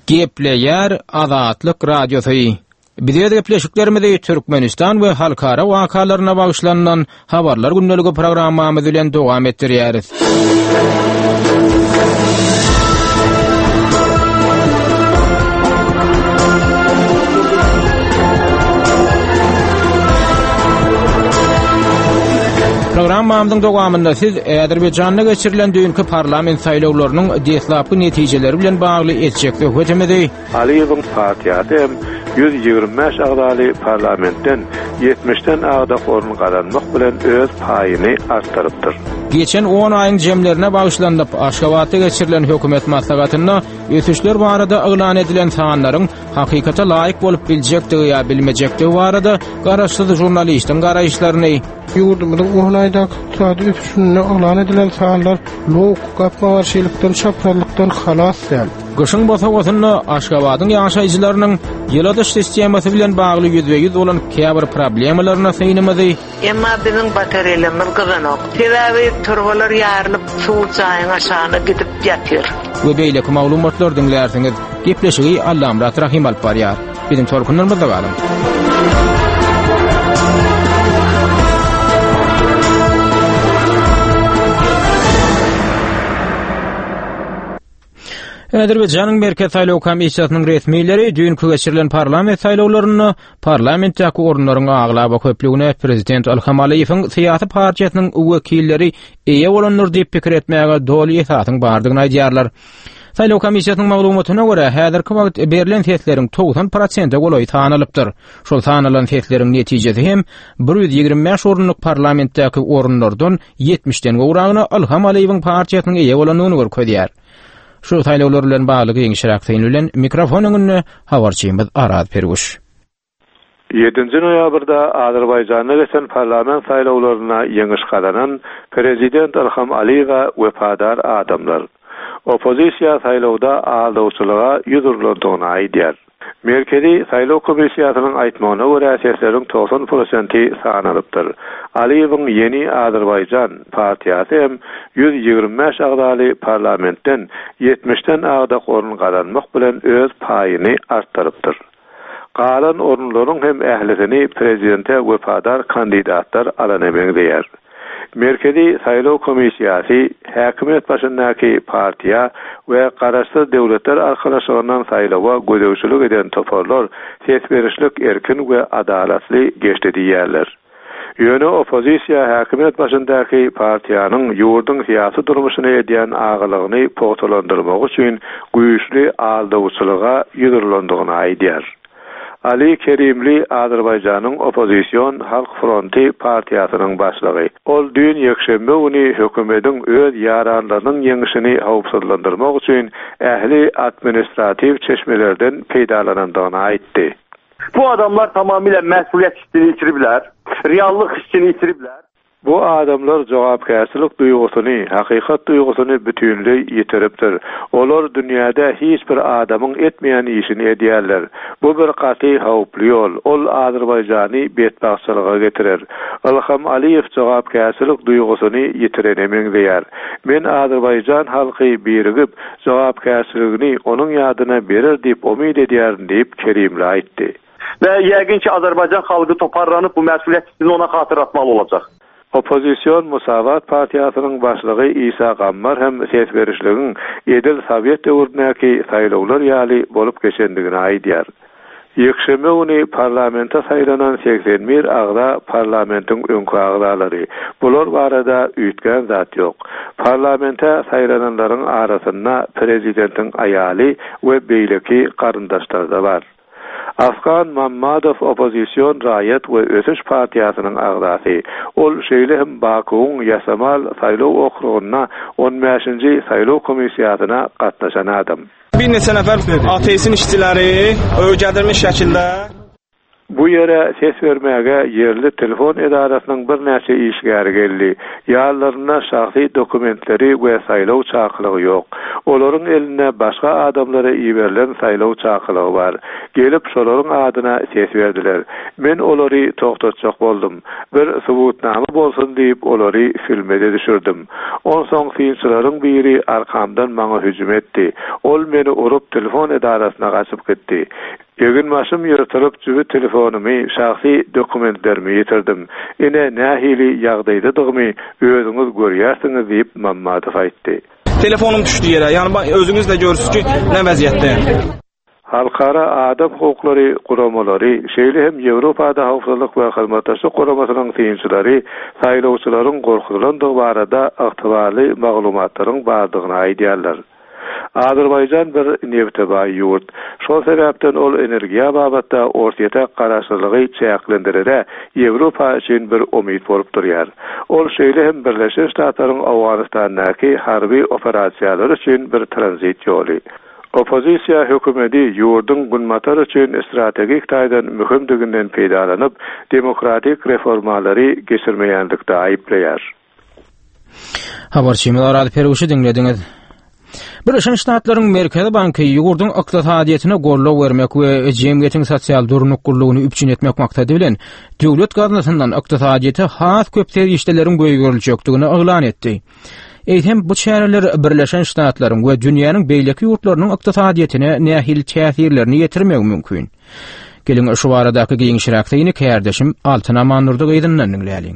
Gepleyer Azatlyk Radiosu. Bize gepleşiklerimizi Türkmenistan we halkara wakalarına bagışlanan habarlar günneligi programmamyz bilen dowam etdirýäris. Programmamyzyň dowamynda siz Azerbaýjanda geçirilen dünkü parlament saýlawlarynyň deslapky netijeleri bilen bagly etjek hökümeti
Aliýewiň partiýasy yüz ýigirme beş agdaly parlamentden yetmişden agda orun kazanmak bilen öz paýyny artdyrypdyr.
Geçen on aýyň jemlerine bagışlanyp Aşgabatda geçirilen hökümet maslahatyna ötüşler barada elan edilen sanlaryň hakykata laýyk bolup biljekdigi ýa bilmejekdigi barada garaşsyz jurnalistiň garaýşlaryny
ýurdumyzyň oňlaýda iqtisady ötüşüne elan edilen sanlar lok gapmawarçylykdan, şapranlykdan halas däl.
Gışyň bosa-bosyna Aşgabatyň ýaşaýjylarynyň ýyladyş sistematy bilen bagly ýüzbe-ýüz bolan käbir problemlaryna synymazy.
Emma biziň batareýalarymyz gyzanok. Sebäbi turbalar ýarylyp suw çaýyň aşagyna gidip ýatýar.
Bu beýleki maglumatlar dinlärsiňiz. Gepleşigi Allamrat Rahim alyp barýar. Biziň torkunlarymyzda galyň. Azerbaýjanyň Merkez Saýlaw Komissiýasynyň resmiýetleri dünkü geçirilen parlament saýlawlaryny parlamentdäki orunlaryň aglaba köpligine prezident Ilham Aliýewiň syýasy partiýasynyň wekilleri eýe bolanlar diýip pikir etmäge doly esasyň bardygyny aýdýarlar. Saýlaw Komissiýasynyň maglumatyna görä, häzirki wagt berilen sesleriň doksan prosent golaý tanylypdyr. Şol tanylan sesleriň netijesi hem bir yüz ýigirme beş orunlyk parlamentdäki orunlardan yetmişden gowragyny Ilham Aliýewiň partiýasynyň eýe bolanyny görkezýär. Şu saýlawlar bilen bagly ýeňişrak saýlylan mikrofonyny habarçymyz Arad Perguş.
yedinji noýabrda Azerbaýjanda geçen parlament saýlawlaryna ýeňiş galanan prezident Ilham Aliýew wepadar adamlar opozisiýa saýlawda aldawçylyga ýüzürlendiğini aýdýar. Merkezi Saýlaw Komissiýasynyň aýtmagyna görä sesleriň doksan prosenti sanalypdyr. Aliýewiň Ýeni Azerbaýjan partiýasy hem yüz ýigirme beş agdaly parlamentden yetmişden agda orun kazanmak bilen öz paýyny artdyrypdyr. Galan orunlaryň hem ählisini prezidente wepadar kandidatlar alanemeňdir. Merkezi Saýlaw Komissiýasy häkimet başyndaky partiýa we garaşsyz döwletler arkalaşygynyň saýlawa gödäwçilik eden toparlar ses berişlik erkin we adalatly geçdi diýerler. Ýöne opozisiýa häkimet başyndaky partiýanyň ýurdun syýasy durmuşyny edýän agylygyny pogtalandyrmak üçin güýçli aldawçylyga ýüzürlendiğini aýdýar. Ali Kerimli Azerbaýjanyň Opozisiýon Halk Fronty partiýasynyň başlygy. Ol dün ýekşembe güni hökümetiň öz ýaranlarynyň ýeňişini howpsuzlandyrmak üçin ähli administrativ çeşmelerden peýdalanandygyny aýtdy.
Bu adamlar tamamıyla məsuliyyət hissini itiriblər, reallıq hissini itiriblər.
Bu adamlar jogapkärçilik duýgusunu, hakykat duýgusunu bütünlüğ ýitiripdir. Olar dünýäde hiç bir adamyň etmeýän işini edýärler. Bu bir gaty howply ýol. Ol Azerbaýjany betbaçylyga getirir. Ilham Aliýew jogapkärçilik duýgusyny ýitirenemeň diýär. Men Azerbaýjan halky birigip jogapkärçiligini onuň ýadyna berer diýip umyd edýärin diýip Kerimli aýtdy.
Ve yəqin ki Azerbaycan xalqı toparlanıp bu məsuliyyət hissini ona xatırlatmalı olacaq.
Opozisiýon Musavat partiýasynyň başlygy İsa Gammar hem ses berişligin edil Sowet döwründäki saýlawlar ýaly bolup geçendigini aýdýar. Ýekşembe güni parlamenta saýlanan seksen bir agda parlamentiň öňkü agdalary. Bular barada üýtgen zat ýok. Parlamenta saýlananlaryň arasynda prezidentiň aýaly we beýleki garyndaşlar da bar. Afgan Mammadov Opozisiýon Raýat we Ösüş partiýasynyň agdasy. Ol şeýle hem Bakuň ýasamal saýlaw okrugyna on beşinji saýlaw komissiýasyna gatnaşan adam.
Bir neçə nəfər ateistin işçiləri öyrədilmiş şəkildə
Bu yere ses vermäge yerli telefon edarasynyň bir näçe işgäri geldi. Ýallaryna şahsy dokumentleri we saýlaw çakylygy ýok. Olaryň eline başga adamlara iýerilen saýlaw çakylygy bar. Gelip şolaryň adyna ses berdiler. Men olary toktatjak boldum. Bir subutnamy bolsun diýip olary filmede düşürdim. Onsoň fiýilçilaryň biri arkamdan maňa hüjüm etdi. Ol meni urup telefon edarasyna gaçyp gitdi. Ýögün başym ýyrtylyp jübi telefonumy, şahsy dokumentlerimi ýetirdim. Ine nähili ýagdaýdadygymy özüňiz görýärsiňiz diýip Mammadow aýtdy.
Telefonum düşdü ýere, ýani özüňiz de görürsizki ne vaziyetde.
Halkara adam hukuklary guramalary, şeýle hem Ýewropada hawpsuzlyk we hyzmatdaşlyk guramasynyň synçylary, saýlawçylaryň gorkulandygy barada ygtybarly maglumatlaryň bardygyny aýdýarlar. Azerbaycan bir newteba ýurt. Şol sebäpden ol energiýa babatda ortaýa garaşlygy çäklendirere Ýewropa üçin bir umyt bolup durýar. Ol şeýle hem Birleşik Ştatlaryň Awganistanyňky harby operasiýalary üçin bir tranzit ýoly. Opozisiýa hökümeti ýurdun günmatary üçin strategik taýdan mühimdiginden peýdalanyp demokratik reformalary geçirmeýänlikde aýyplaýar.
Habarçylar Rad Peruşy dinlediňiz. Birleşik Ştatlaryň Merkezi Banky ýurdun ykdysadyýatyna gorlaw bermek we jemgyýetiň sosial durnukylygyny üpçün etmek maksady bilen döwlet gaznasyndan ykdysadyýaty has köp terişdeleriň goýguryljekdigini aglan etdi. Eýtem bu çäreler Birleşik Ştatlaryň we dünýäniň beýleki ýurtlarynyň ykdysadyýatyna nähil täsirlerini ýetirmek mümkin. Gelin şu baradaky giňişiräkde ýene kärdeşim Altyn Amannurdy gaýdyndan dinläýäliň.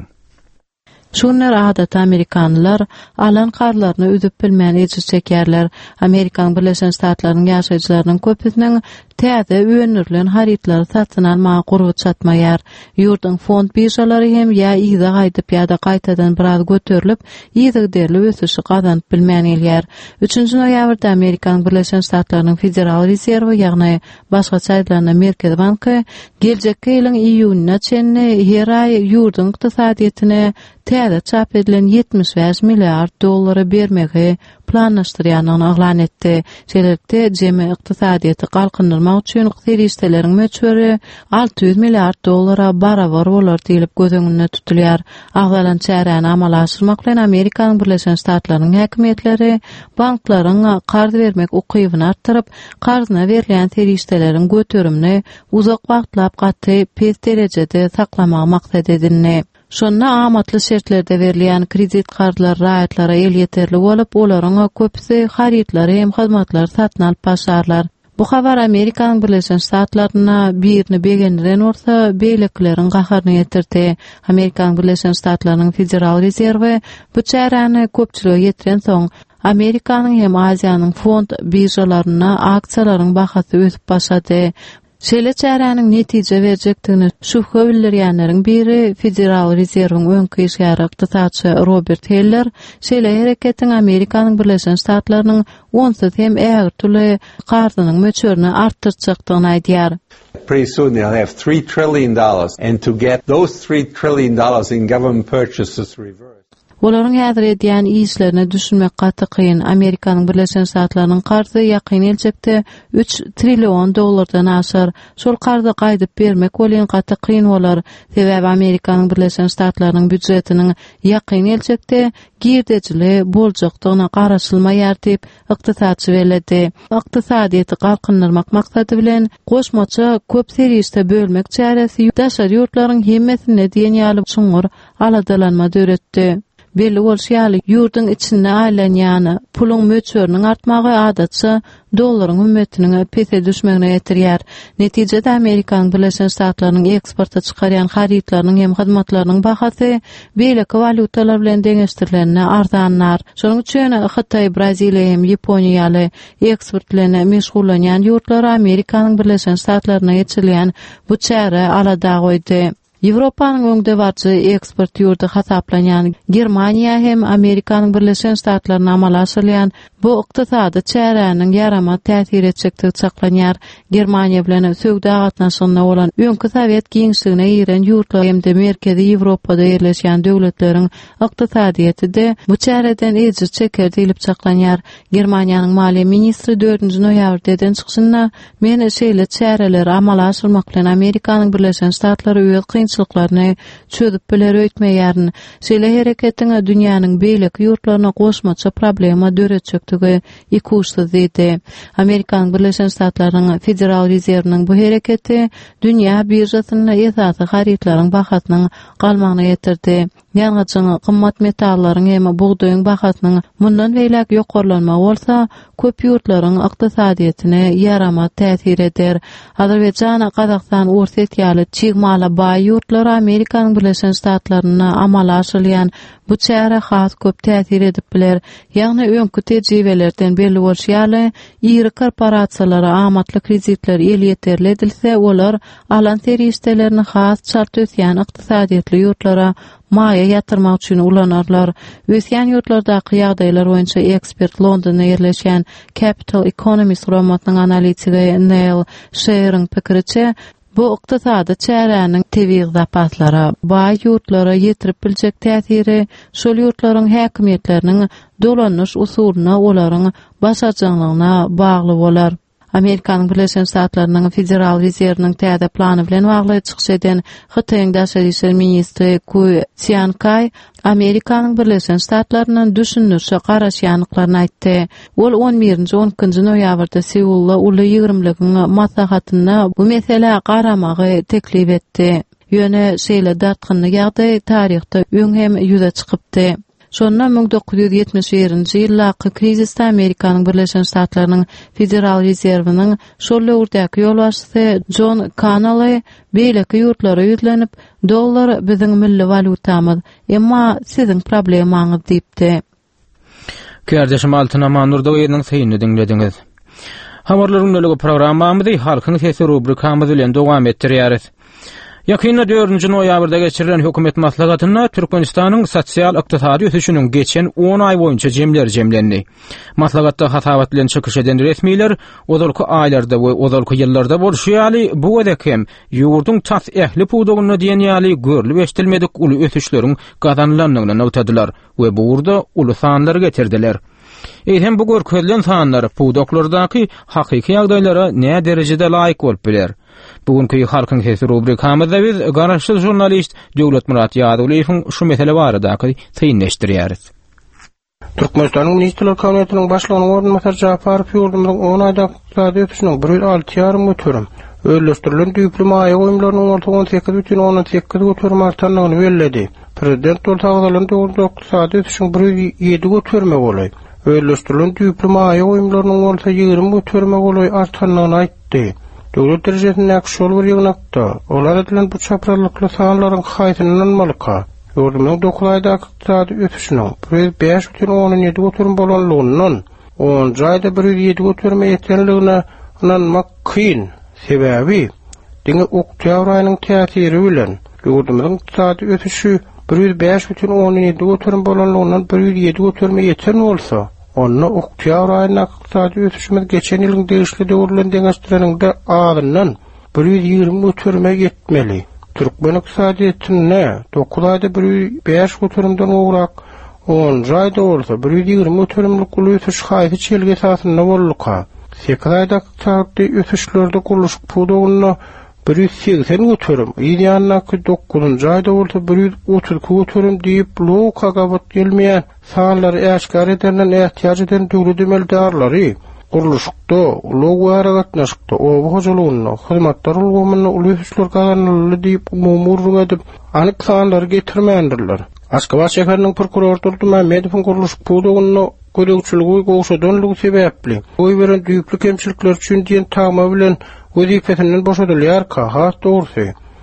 Şunlar adat Amerikanlar alan karlarını üdüp bilmän ejir çekerler. Amerikan Birleşen Ştatlarynyň ýaşaýjylarynyň köpüsiniň täze öňürlen haritlary satynan ma gurwut satmaýar. Ýurdun fond birjalary hem ýa ýyda gaýdyp ýa-da gaýtadan biraz göterilip, ýygyderli ösüşi gazanyp bilmän elýär. üçünji noýabrda Amerikan Birleşen Ştatlarynyň Federal Reserwy ýagny başga çaýdlaryna Merkezi Banky geljek ýylyň iýunyna çenli her aý ýurdun ykdysadyýatyna täze çap edilen ýetmiş beş milliard dollary bermegi planlaşdyrýanyny aglan etdi. Şeýlelikde jemi ykdysadyýaty galkyndyrymak üçin ykdysatçylariň möçberi alty ýüz milliard dollara barabar bolar diýilip gözüňünde tutulýar. Aglanan çäräni amala aşyrmak bilen Amerikanyň Birleşen Ştatlarynyň häkimetleri banklaryň qarz bermek ukybyny artdyryp, qarzyna berilen terişdeleriň göterimini uzak wagtlap gaty pes derejede saklamagy maksat edildi. Şonna amatly şertlerde berilýän kredit kartlar raýatlara el ýeterli bolup, olaryň köpüsi harytlary hem hyzmatlar satyn alyp başarlar. Bu habar Amerikanyň Birleşen Ştatlaryna birini begendiren orta beýlekleriň gaharyny ýetirdi. Amerikanyň Birleşen Ştatlarynyň Federal Reserwy bu çäräni köpçüligi ýetiren soň Amerikanyň hem Aziýanyň fond birjalaryna aksiýalaryň bahasy ösüp başlady. Şeýle çäräniň netije berjekdigini şüphe bildirýänleriň biri Federal Reserwyň öňkü işgäri ykdysaçy Robert Heller, şeýle hereketiň Amerikanyň Birleşen Ştatlarynyň onsuz hem ägir türlü garzynyň möçberini artdyrjakdygyny aýdýar.
Pretty soon they'll have three trillion dollars, and to get those three trillion dollars in government purchases reversed.
Olaryň häzir edýän işlerini düşünmek gaty kyn. Amerikanyň Birleşen Ştatlarynyň garzy ýakyn geljekde üç trillion dollardan aşar. Şol garzy gaýdyp bermek bolan gaty kyn bolar. Sebäbi Amerikanyň Birleşen Ştatlarynyň büdjetiniň ýakyn geljekde girdejili boljakdygyna garaşylmaýar diýip ykdysatçy beledi. Ykdysadyýaty galkındyrmak maksady bilen goşmaça köp serişde bölmek çäresi daşar ýurtlaryň hemmesine diýen ýaly çuňur aladalanma döretdi. Belli bolşýaly ýurdun içinde aýlanýany pulun möçberiniň artmagy adatça dollaryň ümmetiniň pese düşmegine ýetirýär. Netijede Amerikanyň Birleşen Ştatlarynyň eksporta çykarýan harytlarynyň hem hyzmatlarynyň bahasy beýleki valutalar bilen deňeşdirilenine arzanlar. Şonuň üçin Hytaý, Braziliýa hem Ýaponiýaly eksport bilen meşgullanýan ýurtlar Amerikanyň Birleşen Ştatlaryna ýetirilýän bu çäre alada goýdy. Ýewropanyň öňde barjy eksport ýurdy hasaplanýan Germaniýa hem Amerikanyň Birleşen Ştatlaryna amala asyrlayan bu ykdysady çäräniň ýarama täsir etjekdigi saklanýar. Germaniýa bilen söwda gatnaşygyna bolan öňkü Sowet giňişligine ýeren ýurtlar hem-de merkezi Ýewropada ýerleşýän döwletleriň ykdysadyýety de bu çäreden ejir çeker diýilip saklanýar. Germaniýanyň maliýe ministri dördünji noýabrda eden çykyşynda men şeýle çäreleri amala asyrmak bilen Amerikanyň Birleşen Ştatlary öýet kynçylyklaryny çözüp biler öýtmeýärin. Şeýle hereketiňe dünýäniň beýleki ýurtlaryna goşmaça problema döretjekdigi ikuşsyz diýdi. Amerikanyň Birleşen Ştatlarynyň Federal Rezerwiniň bu hereketi dünýä birjasyna esasy haritlaryň bahasynyň galmagyna ýetirdi. Ýalňyjyň gymmat metallaryň hem buğdaýyň bahasynyň mundan beýlek ýokarlanma bolsa, köp ýurtlaryň ykdysadyýetine ýarama täsir eder. Azerbaýjan, Kazakystan, Orsetýaly, çygmaly baý ýurtlar Amerikanyň Birleşen Ştatlaryna amala asyrlayan bu çäre has köp täsir edip biler. Ýagny öňkü tejribelerden belli bolýaly, ýyry korporasiýalara amatly kreditler el ýeterli edilse, olar alan serişdelerini has şart ösýän ykdysadyýetli ýurtlara maýa ýatyrmak üçin ulanarlar. Ösýän ýurtlardaky ýagdaýlar boýunça ekspert Londonda ýerleşýän Capital Economist romatynyň analitigi Neil Shearing pikiriçe, bu ykdysady çäräniň tebig zapatlary baý ýurtlara ýetirip biljek täsiri şol ýurtlaryň häkimetleriniň dolanyş usulyna olaryň başajanlygyna bagly bolar. Amerikanyň Birleşen Ştatlarynyň Federal Rezerwiniň täze plany bilen bagly çykyş eden Hytaýyň daşary işler ministri Ku Tsiankay Amerikanyň Birleşen Ştatlarynyň düşünürçe garaşýanlyklaryny aýtdy. Ol on birinji on ikinji noýabrda Seulda uly ýygrümligiň maslahatyna bu mesele garamagy teklip etdi. Ýöne şeýle dartgynly ýagdaý taryhda öň hem ýüze çykypdy. Şonda bin dokuz yüz ýetmiş birinji ýyllaky krizisde Amerikanyň Birleşen Ştatlarynyň Federal Rezerwiniň şol ýurdaky ýolbaşçysy John Connolly beýleki ýurtlara ýüzlenip, dollar biziň milli valutamyz, emma siziň problemaňyz diýipdi.
Kärdeşim Altyna Manurda ýeriniň seýini dinlediňiz. Habarlaryň bölegi programmamyzy halkyň sesi rubrikamyz bilen dowam etdirýäris. Ýakynda dördünji noýabrda geçirilen hökümet maslahatyna Türkmenistanyň sosial ykdysady ösüşiniň geçen on ay boýunça jemler jemlendi. Maslahatda hatabat bilen çykyş eden resmiler ozalky aýlarda we ozalky ýyllarda bolşýaly bu edekem ýurdun tas ähli pudugyny diýen ýaly görülip eşdilmedik uly ösüşleriň gazanlanmagyny nowtadylar we bu urda uly sanlar getirdiler. Eýhem bu görkezlen sanlar pudoklardaky hakyky ýagdaýlara näme derejede laýyk bolup biler. Bugünkü halkyň sesi rubrikamyzda biz garaşsyz jurnalist Döwlet Murat Ýadulyň şu mesele baradaky synleşdirýäris.
Türkmenistanyň Ministrler Kabinetiniň başlygynyň ornunmasary Japarow ýurdumyň on aýda ykdysady ösüşiniň bir alty ýarym götürüm. Öýleşdirilen diplomaýa goýumlarynyň ortagy on sekiz бүтүn on sekiz götürme artanlygyny bellädi. Prezident ortagalaryň döwlet ykdysady ösüşiniň bir ýedi götürme bolay. Öýleşdirilen diplomaýa goýumlarynyň ortagy ýygrimi götürme bolay artanlygyny aýtdy. Döwlet derejesinde şol bir ýygnakda olar edilen bu çapralykly sanlaryň haýtynyň malka ýurdumyň dokuz aýda ykdysady ösüşiniň bir beş бүтүn on ýedi götürüm bolanlygynyň on aýda bir ýedi götürme ýetenligine inanmak kyn. Sebäbi diňe oktýabr aýynyň täsiri bilen ýurdumyň ykdysady ösüşi bir beş бүтүn on ýedi götürüm bolanlygynyň bir ýedi götürme ýeten bolsa, onu oktýabr aýyna ykdysady ösüşimiz geçen ýylyň degişli döwürlen deňeşdireninde agynyň bir ýygrimi götürme ýetmeli. Türkmen ykdysadyetine dokuz aýda bir beş götürümden ograk on aýda bolsa bir ýygrimi götürümlik uly ösüş haýsy çelgi esasyna bolluka. sekiz aýda ykdysady ösüşlerde guruluşyk pudugyny bir yüz seksen götürüm, ýa-da dokuzunji aýda bolsa bir yüz otuz götürüm diýip loka gabat gelmeýän sanlary äşkar edenden ähtiýaç eden döwlet emeldarlary guruluşykda, ulug gatnaşykda oba hojalygyny, hyzmatlar ulgamyny uluşlar gazanlyly diýip umumurlyk edip, anyk sanlary getirmeýändirler. Aşgabat şäheriniň prokurorlugy Mehmedowyň guruluşyk pudugyny göregçiligi goşadanlygy sebäpli oý beren düýpli kemçilikler üçin diýen tagma bilen wezifesinden boşadylýar ka has dogry.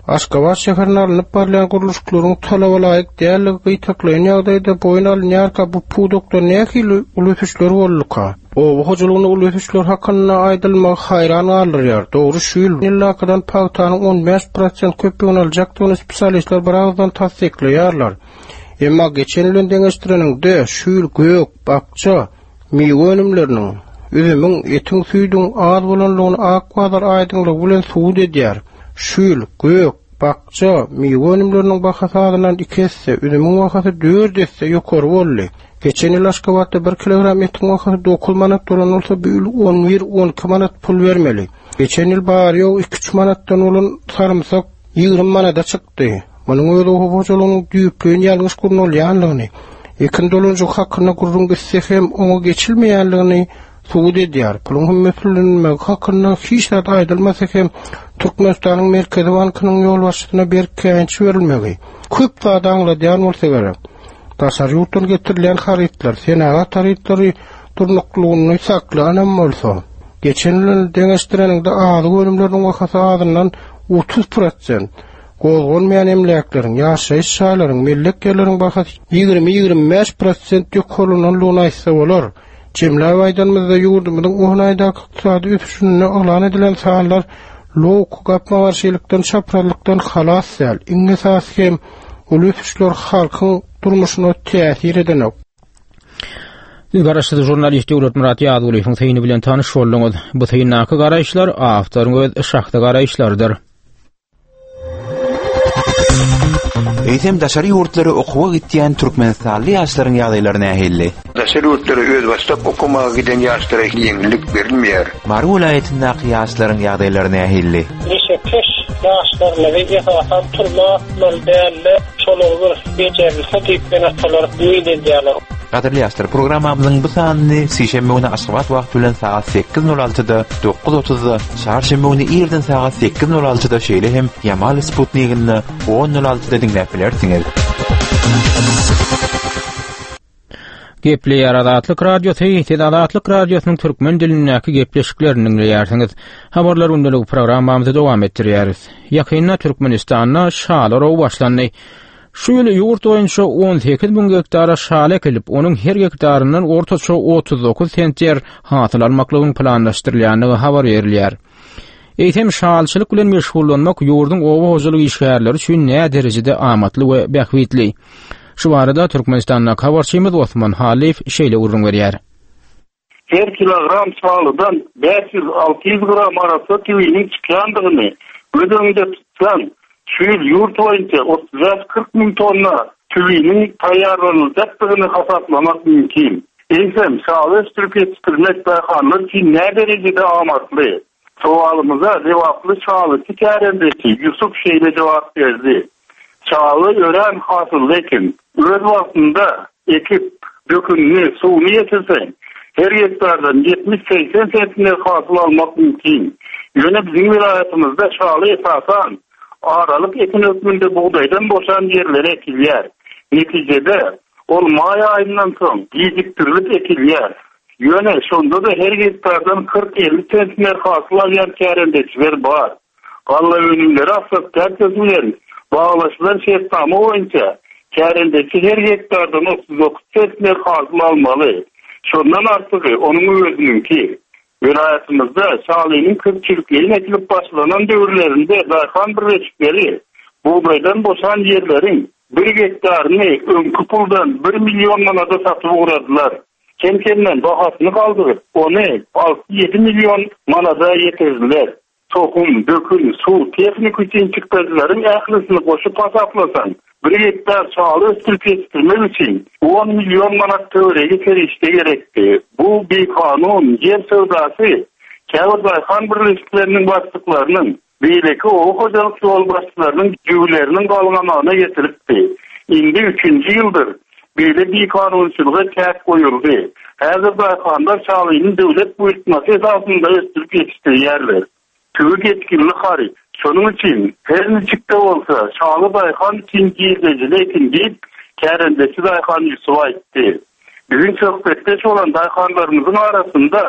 Aşgabat şäherine alınıp barlayan guruluşlaryň talaba laýyk dälligi gytaklaýan ýagdaýda boýun alynýarka bu pudokda nähili ulutuşlar bolluka. O hojalygyny ulutuşlar hakkynda aýdylmak hayran galýar. Dogry şu ýyl illakadan pagtanyň on beş prosent köpügini aljakdygyny spesialistler birazdan tasdikleýärler. Emma geçen ýylyň deňeşdireninde şu ýyl gök, bakça, meýwe önümleriniň, üzümiň, etiň süýdüň az bolanlygyny akwadar aýdynlyk bilen suwd edýär. Şu ýyl gök, bakça, meýwe önümleriniň bahasadynan iki esse, üzümiň bahasy dört esse ýokary boldy. Geçen ýyl Aşgabatda bir kilogram etiň bahasy dokuz manat bolan bolsa, bu ýyl on bir on iki manat pul bermeli. Geçen ýyl bary iki üç manatdan bolan sarımsak ýygrimi manata çykdy. Munyň öýle hojalygynyň düýpligini ýalňyş gurnulýanlygyny, ekin dolunjy hakkyna gurrun gitse hem oňa geçilmeýänligini suwd edýär. Pulun hümmetlenmek hakkyna hiç zat aýdylmasa hem Türkmenistanyň Merkezi Bankynyň ýol başçysyna berkenç berilmegi. Köp zat aňladýan bolsa gerek. Taşary ýurtdan getirilen haritler, senagat haritlary turnuklugyny saklanan bolsa, geçen ýyl deňeşdireninde azy bölümleriň bahasy azyndan otuz prosent, golgonmayan emleklerin, yaşayış şaýlaryň, melleklerleriň bahasy ýygrimi ýygrimi beş prosent ýokalanlygyny aýtsa bolar. Jemle aýdanmyzda ýurdumyň on aýda ykdysady ösüşine alan edilen sanlar lok gapma garşylykdan, şapralykdan halas säl. Iň esasy hem ulutuşlar halkyň durmuşyna täsir edenok.
Garaşdy jurnalist Döwlet Murat Ýadulyň täýini bilen tanyş boldyňyz. Bu täýinnaky garaýşlar awtoryň öz şahda garaýşlardyr.
Eýsem daşary ýurtlary okuwa gitýän türkmenistanly ýaşlaryň ýagdaýlaryna ähilli.
Daşary ýurtlary öz başlap okumaga giden ýaşlara ýeňillik berilmeýär.
Mary welaýatynyň ýaşlaryň ýagdaýlaryna ähilli.
Neşe peş ýaşlarla we ýaşasan turmak maldaýly şonuly bejerilse diýip atalar ýeňilýärler.
Gaderli ýaşlar programmamyzyň bu sanyny sişembe güni Aşgabat wagty bilen saat sekiz nol altyda, dokuz otuzda, çarşembe güni ýerden saat sekiz nol altyda şeýle hem Yamal Sputnigini on nol altyda dinläp bilersiňiz.
Gepli Adatlyk radiosu, Adatlyk radiosynyň türkmen dilindäki gepleşiklerini dinleýärsiňiz. Habarlar gündälik programmamyzy dowam etdirýäris. Ýakynda Türkmenistanda şalarow başlandy. Şu ýyly ýurt boýunça on sekiz bin hektara şal ekilip, onuň her hektaryndan ortaça otuz dokuz sentner hasyl almaklygyň planlaşdyrylýanlygy habar berilýär. Eýsem şalçylyk bilen meşgullanmak ýurdun owa hojalyk işgärleri üçin näme derejede amatly we bähwitli. Şu barada Türkmenistanyň habarçymyz Osman Halif şeýle urun berýär.
Her kilogram şalydan beş yüz altı yüz gram arasy tüýüniň çykýandygyny ödüňde tutsan, şu ýyl ýurt boýunça otuz kırk min tonna tüýüniň taýýarlanyldygyny hasaplamak mümkin. Eýsem şaly östürip ýetişdirmek baýkanlyk ki näme derejede amatly? Sowalymyza jogaply şaly tikarendeki Yusuf şeýle jogap berdi. Şaly ören hasyl lekin öz wagtynda ekip dökünni suwny ýetirseň her hektardan yetmiş seksen sentner hasyl almak mümkin. Ýöne bizim vilayatymyzda şaly esasan aralyk ekin ökümünde buğdaydan boşan yerlere ekilýär. Netijede ol may aýyndan soň ýigitdirilip ekilýär. Ýöne şonda da her hektardan kırk elli sentner hasyl alýan kärendeçiler bar. Galla önümleri asfaltlar tökülen bağlaşlar şeýtamy boýunça kärendeçi her hektardan otuz dokuz sentner hasyl almaly. Şondan artygy onuň özüniňki. Vilayatymyzda şalynyň kırkçylygyň ekilip başlanan döwürlerinde daýhan bir reçikleri buğdaydan boşan yerleriň bir hektaryny öňkü puldan bir million manata satyp uradylar. Kemkemden bahasyny galdyryp, ony altı ýedi million manata ýetirdiler. Tohum, dökün, suw, tehnik üçin çykdylaryň ählisini goşup hasaplasan, bir hektar şaly östürip ýetişdirmek üçin on million manat töwerege kerişde gerekdi. Bu bir kanun, yer sowdasy, käwirdaýhan birleşikleriniň başlyklarynyň, beýleki owa hojalyk ýol başçylarynyň güýleriniň galgamagyna getiripdi. Indi üçünji ýyldyr beýle bir kanunçylyga käp goýuldy. Häzir daýhanlar şalynyň döwlet buyrukmasy esasynda östürip ýetişdirýärler. Tügü geçkinli harit. Şonun için her niçikde olsa şalı daýhan ikinci ýyldajilekin deyip kärendeçi daýhan Yusuf aýtdy. Bizim söhbetdeş olan daýhanlarymyzyň arasında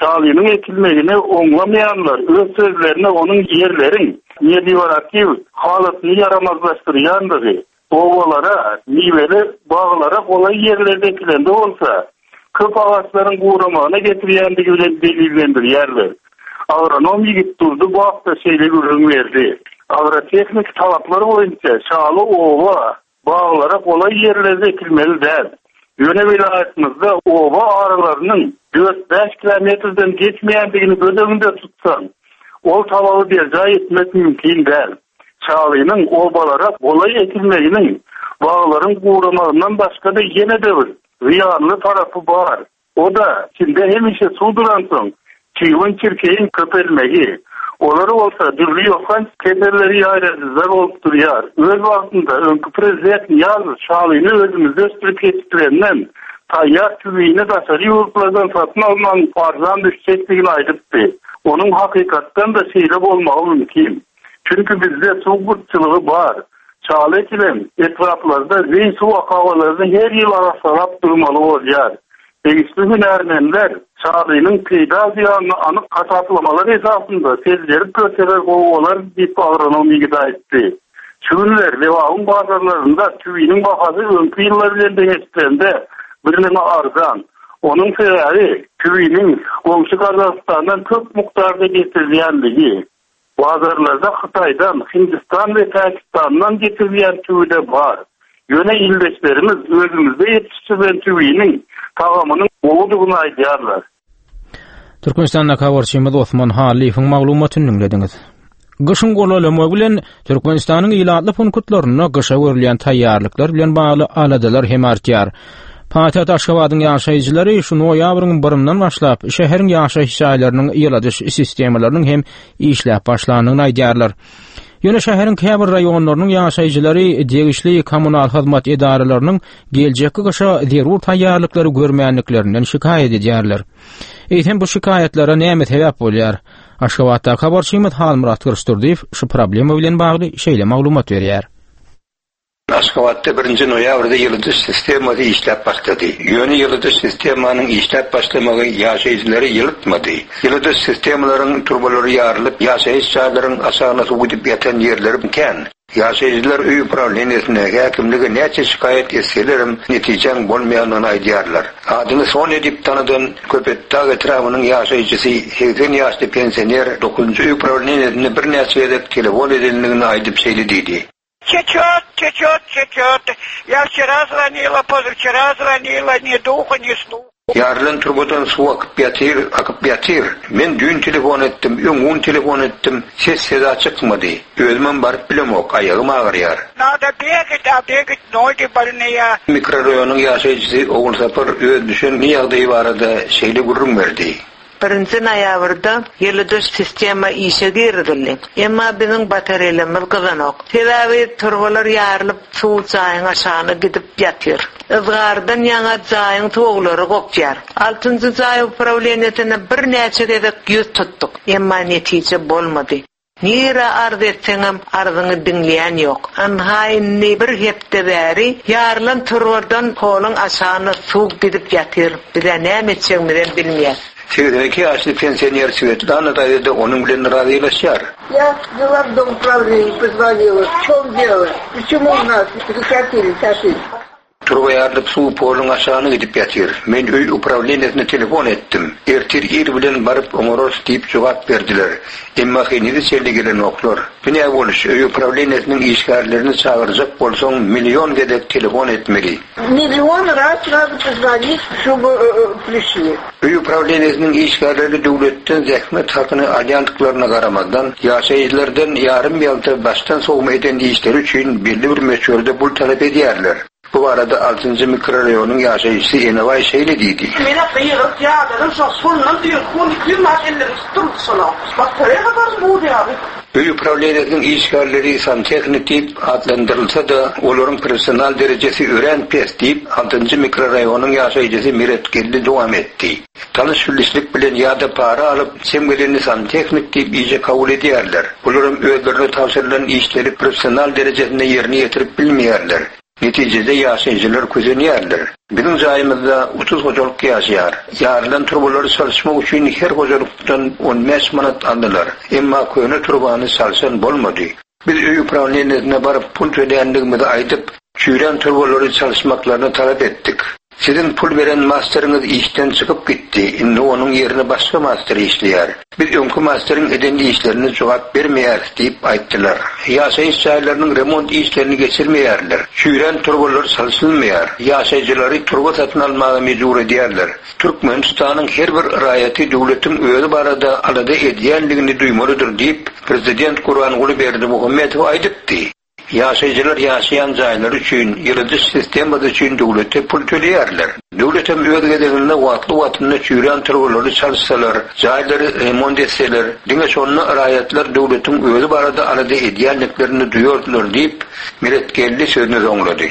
Şalynyň ekilmegini oňlamaýanlar öz sözlerine onun yerlerin mediorativ halatyny yaramazlaşdyrýandygy, owalara, niweli baglara golay yerlerde ekilende bolsa, köp ağaçlaryň guramagyna getirýändigi bilen delillendirýärler. Agronom ýigit durdy, bu hafta şeýle görüň berdi. Agrotexnik talaplary boýunça şaly owa baglara golay yerlerde ekilmeli däl. Ýöne vilayatymyzda owa aralarynyň dört beş kilometrden geçmeýändigini göz tutsan, ol talaby berja etmek mümkin däl. Şalynyň obalara golay ekilmeginiň baglaryň guramagynyň başga da ýene de bir ziyanly tarapy bar. O da çinde hemişe suduran soň çyýyn çirkeýin köpelmegi, olary bolsa dürli ýokdan kemerleri ýaýrazlar bolup durýar. Öz wagtynda öňkü prezident ýaly şalyny özümizde östürip ýetirenden taýýar tüýini daşary ýurtlardan satyn alman arzan düşecekdigini aýdypdy. Onuň hakykatdan da şeýle bolmagy mümkin. Çünkü bizde suw gurtçylygy bar. Şaly bilen etraplarda zeý suw akawalaryny her ýyl arasarap durmaly bolýar. Egisli hünärmenler şalynyň peýda ziýanyny anyk gasaplamalar esasında sezdirip gösterip owalar diýip agronomygy da aýtdy. Şu günler lewagyň bazarlarynda tüýiniň bahasy öňkü ýyllar bilen deňeşdirende birleme arzan. Onuň sebebi tüýiniň goňşy Kazakistandan köp mukdarda getirilýändigi. Bazarlarda Xitaydan, Hindistan ve Pakistan'dan getirilýän tüýü de bar. Ýöne ildeşlerimiz özümizde ýetiştirýän tüýiniň tagamynyň boludygyny aýdýarlar.
Türkmenistanda kawarçymyz Osman Halifiň maglumatyny dinlediňiz. Gyşyň golalamak bilen Türkmenistanyň ilatly punktlaryna gyşa görilýän taýýarlyklar bilen bagly aladalar hem artýar. Paýtaht Aşgabatyň ýaşaýjylary şu noýabryň birininden başlap şäheriň ýaşaýyş ýaýlarynyň ýyladyş sistemalarynyň hem işläp başlanyny aýdýarlar. Ýöne şäheriň käbir raýonlarynyň ýaşaýjylary degişli kommunal hyzmat edaralarynyň geljekki gyşa zerur taýýarlyklary görmänliklerinden şikaýet edýärler. Eýtem bu şikaýetlere näme sebäp bolýar? Aşgabatda habarçymyz Halmurat Kırşdurdiýew şu problema bilen bagly şeýle maglumat berýär.
Aşgabatda birinji noýabrda ýyldys sistemady işläp başlady. Ýöne ýyldys sistemanyň işläp başlamagy ýaşaýjylary ýylytmady. Ýyldys sistemalaryň turbalary ýarylyp, ýaşaýyş ýaýlarynyň aşagyna suwudyp ýatan ýerleri biken. Ýaşaýjylar öý problemine häkimligi näçe şikaýet etseler netijem bolmaýanyny aýdýarlar. Adyny son edip tanadan Köpetdag etrafynyň ýaşaýjysy seksen ýaşly pensioner dokuzunçy öý problemine bir näçe edip telefon edildigini aýdyp şeýle diýdi.
Течёт, течёт, течёт. Я вчера звонила, позавчера звонила, ни духа, ни слуха.
Yarlan turbadan suw akyp ýatyr, akyp ýatyr. Men dün telefon etdim, öňün telefon etdim, ses seda çykmady. Özüm baryp bilemok, aýagym agyrýar.
Nada begit, begit, noýdy barynýa.
Mikroraýonyň ýaşaýjysy Oğul Sapar öz düşen ýagdaýy barada şeýle gurrun berdi.
Birinci noyabrda ýyldys sistema işe girdildi. Emma biziň batareýalarymyz gyzanok. Sebebi turbalar ýarylyp suw jaýyň aşagyna gidip ýatyr. Izgardan ýaňa jaýyň toglary gokjar. Altynjy jaý upravleniýetine bir näçe gedek ýüz tutdyk. Emma netije bolmady. Nira arz etseňem arzyňy dinleýän ýok. Anhaýny bir hepde bäri ýarlan turbadan holuň aşagyna suw gidip ýatyr. Bize näme etseňmiz bilmeýär.
Северники yaşlı pensioner Светлана da onun bilen razılaşar.
Я взяла в дом управления и позвонила. В чем дело? Почему у нас прекратили сошить?
Turba yardıp suw polun aşağına gidip ýatyr. Men öý upravleniýetine telefon etdim. Ertir ir bilen baryp oňoros diýip jogap berdiler. Emma hini çelligelen oklar. Bine boluş öý upravleniýetiniň işgärlerini çağırjak bolsaň million gedek telefon etmeli.
Миллион раз надо позвонить, чтобы пришли.
Öý upravleniýetiniň işgärleri döwletden zähmet hakyny alýandyklaryna garamadan ýaşaýjylardan ýarym ýylda baştan sowma eden işleri üçin belli bir meçhurde pul talep edýärler. Bu arada altıncı mikroraýonyň ýaşaýjysy Enaway şeýle diýdi.
Mene gyýyryp ýagdaryň şoşsundan diýip, "Kony bir maşinleri tutulsalar." Bak, täze bar bu diýär.
Öý upravleniýetiniň işgärleri santexnik diýip adlandyrylsa da, olaryň professional derejesi örenpes diýip altıncı mikroraýonyň ýaşaýjysy Miretgelli dowam etdi. Tanış bilişlik bilen ýa-da para alyp, semgelerini santexnik diýip iýje kabul edýärler. Olaryň özlerine tawsiýelen işleri professional derejesine ýerine ýetirip bilmeýärler. Neticede yaşayıcılar közeniyerler. Bizim zayımızda otuz hocalık yaşayar. Yarılan turbaları çalışmak için her hocalıktan on beş manat aldılar. Emma köyüne turbanı salsan bolmadı. Biz öy upravliyonuna barıp pul ödeyenliğimizi aytıp, çüren turbaları çalışmaklarını talep ettik. Sizin pul veren masteriniz işten çıkıp gitti. Şimdi onun yerine başka master işleyer. Biz önkü masterin edenli işlerini cevap vermeyer deyip ayttılar. Yaşayış sayılarının remont işlerini geçirmeyerler. Çüren turbaları çalışılmayar. Yaşayıcıları turba satın almaya mecbur ediyerler. Türkmenistan'ın her bir rayeti devletin öyle barada alada ediyenliğini duymalıdır deyip Prezident Kur'an-ı Berdi Muhammed'e aydıktı. Yaşayıcılar yaşayan zaylar için, yıldız sistemada için devlete pul tölerler. Devletin ödegedeginde vatlı vatında çüren turbaları çalışsalar, zayları remont etseler, dine sonuna rayetler devletin öyle barada alada ediyenliklerini duyurdular deyip miretkelli sözünü zonladı.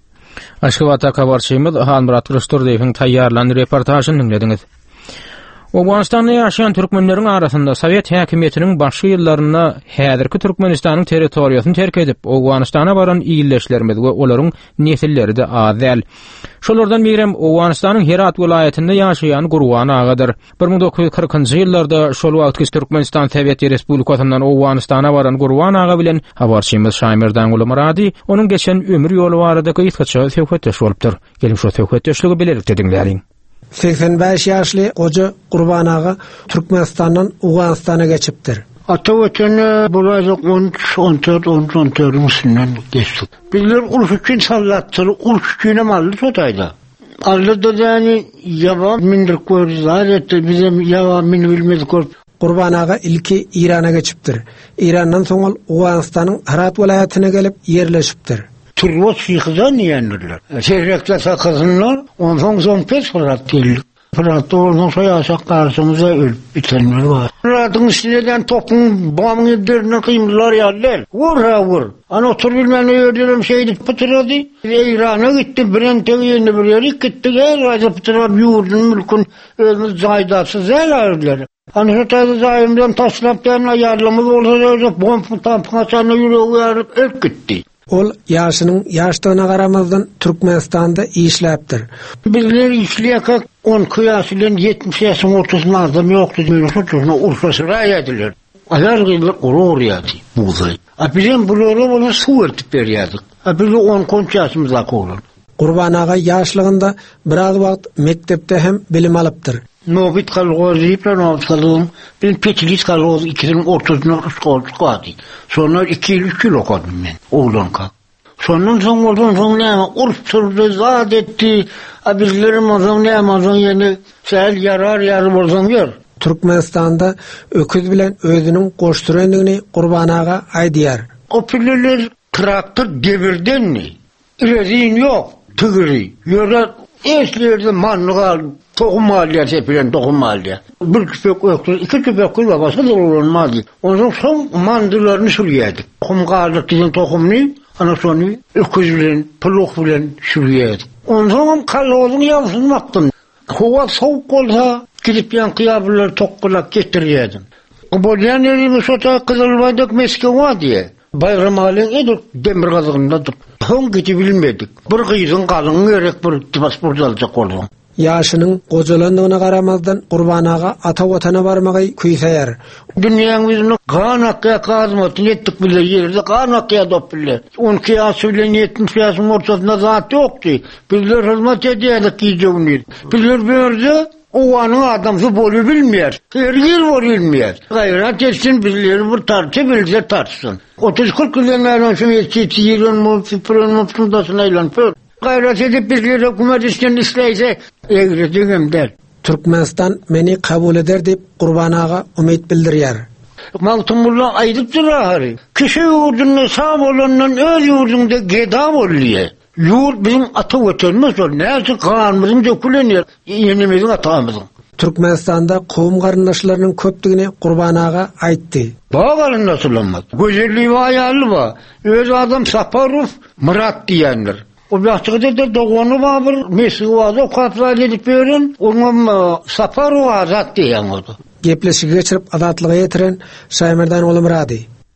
Aşkabata kabarçıyımız Han Murat Rostordeyev'in tayyarlandı reportajını dinlediniz. Awganistan'da yaşayan Türkmenlerin arasında Sovet häkimetiniň başky ýyllarynda häzirki Türkmenistanyň territoriýasyny terk edip Awganistana baran ýylleşlerimiz we olaryň nesilleri de az däl. Şolardan birem Awganistanyň Herat vilayetinde yaşayan Gurwan agadyr. bir ming dokuz yüz kırkynjy ýyllarda şol wagtky Türkmenistan Sowet Respublikasyndan Awganistana baran Gurwan aga bilen habarçymyz Şaýmerdan Gulamrady onuň geçen ömür ýoly barada ýetkäçe söhbetdeş bolupdyr. Gelin şu söhbetdeşligi bilerik diňlärin.
seksen beş ýaşly goja Gurban aga Türkmenistandan Awganistana geçipdir.
Ata weteni bulaýak on üç on dört on dört üstünden geçdik. Bizler ulus üçin sallatdyr, ulus üçin mally sotaýda. Alda ýani ýawa mindir koýuzlar etdi, bize ýawa min bilmez kor.
Gurban aga ilki İran'a geçipdir. İran'dan soňal Awganistanyň Herat welaýatyna gelip ýerleşipdir.
Turbo şyhydan ýandylar. Şeýrekde sakızynlar, ondan soň pes Herat geldi. Herat ordan soýaşak garşymyza ölüp bitenler bar. Herat'yň üstünden topun bomby derine kıymlar ýalylar. Wura wur. Ana otur bilmem ne ýerlerim şeýdip bitirdi. İran'a gitdi, bilen tegiýende bir ýeri gitdi, raýap bitirip ýurdun mülkün özüň zaýdatsız ýerler. Ana şeýle zaýymdan taşlap ýerine ýarlamy bolsa, bomb tampgaçany ýüregi ýaryp ölüp gitdi.
Ol ýaşynyň ýaşlygyna garamazdan Türkmenistanda işläpdir.
Bizler işleýek on ýaş bilen yetmiş ýaşyň ortasyna adam ýokdy. Şoňa urfasy raýadylar. Alar gyýlar urur ýady buğday. A bilen bulary bolan suw ertip berýärdik. A bilen on ýaşymyzda golan.
Gurban aga ýaşlygynda biraz wagt mekdepde hem bilim alypdyr.
Nobit kalgozi plan kalgom ben peçlis kalgoz ikinin ortasına skol çıkardı. Sonra iki üç kilo okudum ben oğlanka. Sonra son oradan sonra urf türlü zat etti. Abillerim azam ne amazon yani sel yarar yar borzan yer.
Türkmenistan'da öküz bilen özünün koşturanlığını Gurban aga aýdýar.
O pilleler traktör devirden mi? Rezin yok. Tıgri. Yöre eslerde mangal tohum alýar sepilen tohum alýar. Bir köpek öküz, iki köpek öküz başga da olmazdy. Ondan soň mandylaryny sürýärdik. Tohum galdyk diýen tohumny ana şonu öküz bilen, puluk bilen sürýärdik. Ondan kalgozyň ýawysyny baktym. Howa sowuk bolsa, gidip ýan kıyabylar tokkulap getirýärdim. O bolýan ýerimi şota Kızılbaýdak Meskiwa diýe. Bayram alyn edik demir gazygynda dur. Hon giti bilmedik. Bir gyýyň galyň gerek bir pasport aljak boldum.
Ýaşynyň gojalandygyna garamazdan Gurban aga ata watana barmagy küýsäýär.
Dünýämizni ganakya kazmaty etdik bile ýerde ganakya dop bile. on iki ýaş bilen yetmiş ýaşyň ortasyna zat ýokdy. Bizler hizmet edýärdik ýeňir. Bizler berdi o anı adamsı bolu bilmeýär. Her ýer bolu bilmeýär. Gaýrat etsin bizler bir tarçy bilse tartsyn. otuz kırk ýyldan şu ýetdi ýylyň muhiprin muhtundasyna aýlanıp gaýrat edip bizler hökümet işlerini işleýse egredegem der.
Türkmenistan meni kabul eder dip Gurban aga umyt bildirýär.
Maltumullah aýdypdyr ahary. Kişi ýurduna sağ bolandan öz ýurdunda geda bolýar. Yurt bizim ata wetenimiz ol. Näçe kanymyzyň dökülenýär. Ýenimiziň atamyzyň.
Türkmenistan'da kowum garyndaşlarynyň köpdigini Gurban aga aýtdy.
Bağa garyndaşlanmaz. Gözelliği we aýaly ba. Öz adam Saparov Murat diýenler. O ýaşçyda da dogany bar bir mesgiwada katlar edip beren. Onuň Saparov azat diýen oldu.
Gepleşigi geçirip azatlyga ýetiren Şaýmerdan Gulamrady.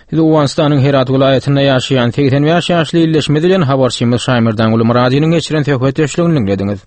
Awganistanyň Herat vilayetinde ýaşaýan seksen beş ýaşly illeşmedilen habarçymyz Şaýmyrdan Uly Muradynyň geçiren töhfet ýeşligini dinlediniz.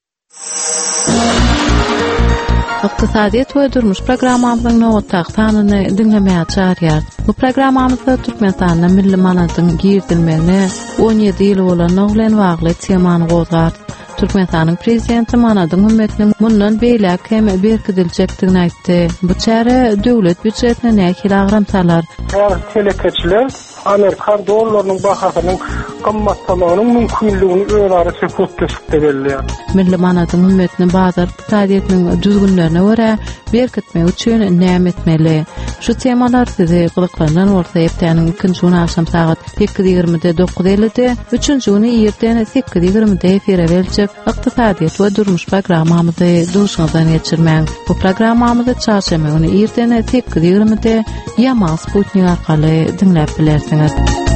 Iqtisadiýet we durmuş programmamyzyň nowatdaky sanyny dinlemäge çağırýar. Bu programmamyzda Türkmenistanyň milli manatyň girdilmegine on ýedi ýyl bolan oglan wagly temany gozgar. Türkmenistanyň prezidenti manadyň ümmetiniň mundan beýlek hem berkidilçekdigini aýtdy. Bu çäre döwlet büdjetine nähili agramsalar.
Telekeçiler Amerikan dollarynyň bahasynyň gymmatlamagynyň mümkinligini öňary sepetde belleýär.
Milli manatyň ümmetiniň bazar iqtisadiýetiniň düzgünlerine görä berkitmek üçin näme etmeli? Şu temalar sizi gyzyklandan bolsa ýepdäniň ikinji güni akşam saat sekiz ýigrimide dokuz ellide, üçünji güni ýerden sekiz ýigrimide efire berilip, iqtisadiýet we durmuş programmamyzy duşňyzdan geçirmäň. Bu programmamyzy çarşamba güni ýerden sekiz ýigrimide Yamal Sputnik arkaly dinläp bilersiňiz.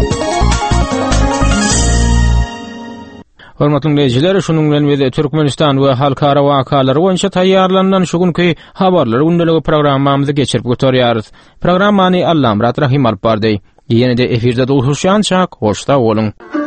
Hormatly dinleyijiler, şonuň bilen biz Türkmenistan we halkara wakalary boýunça taýýarlanan şu günki habarlar gündäligi programmamyzy geçirip götürýärys. Programmany Allam Rahim alp bardy. Ýene-de efirde duşuşýançak, hoşda bolun.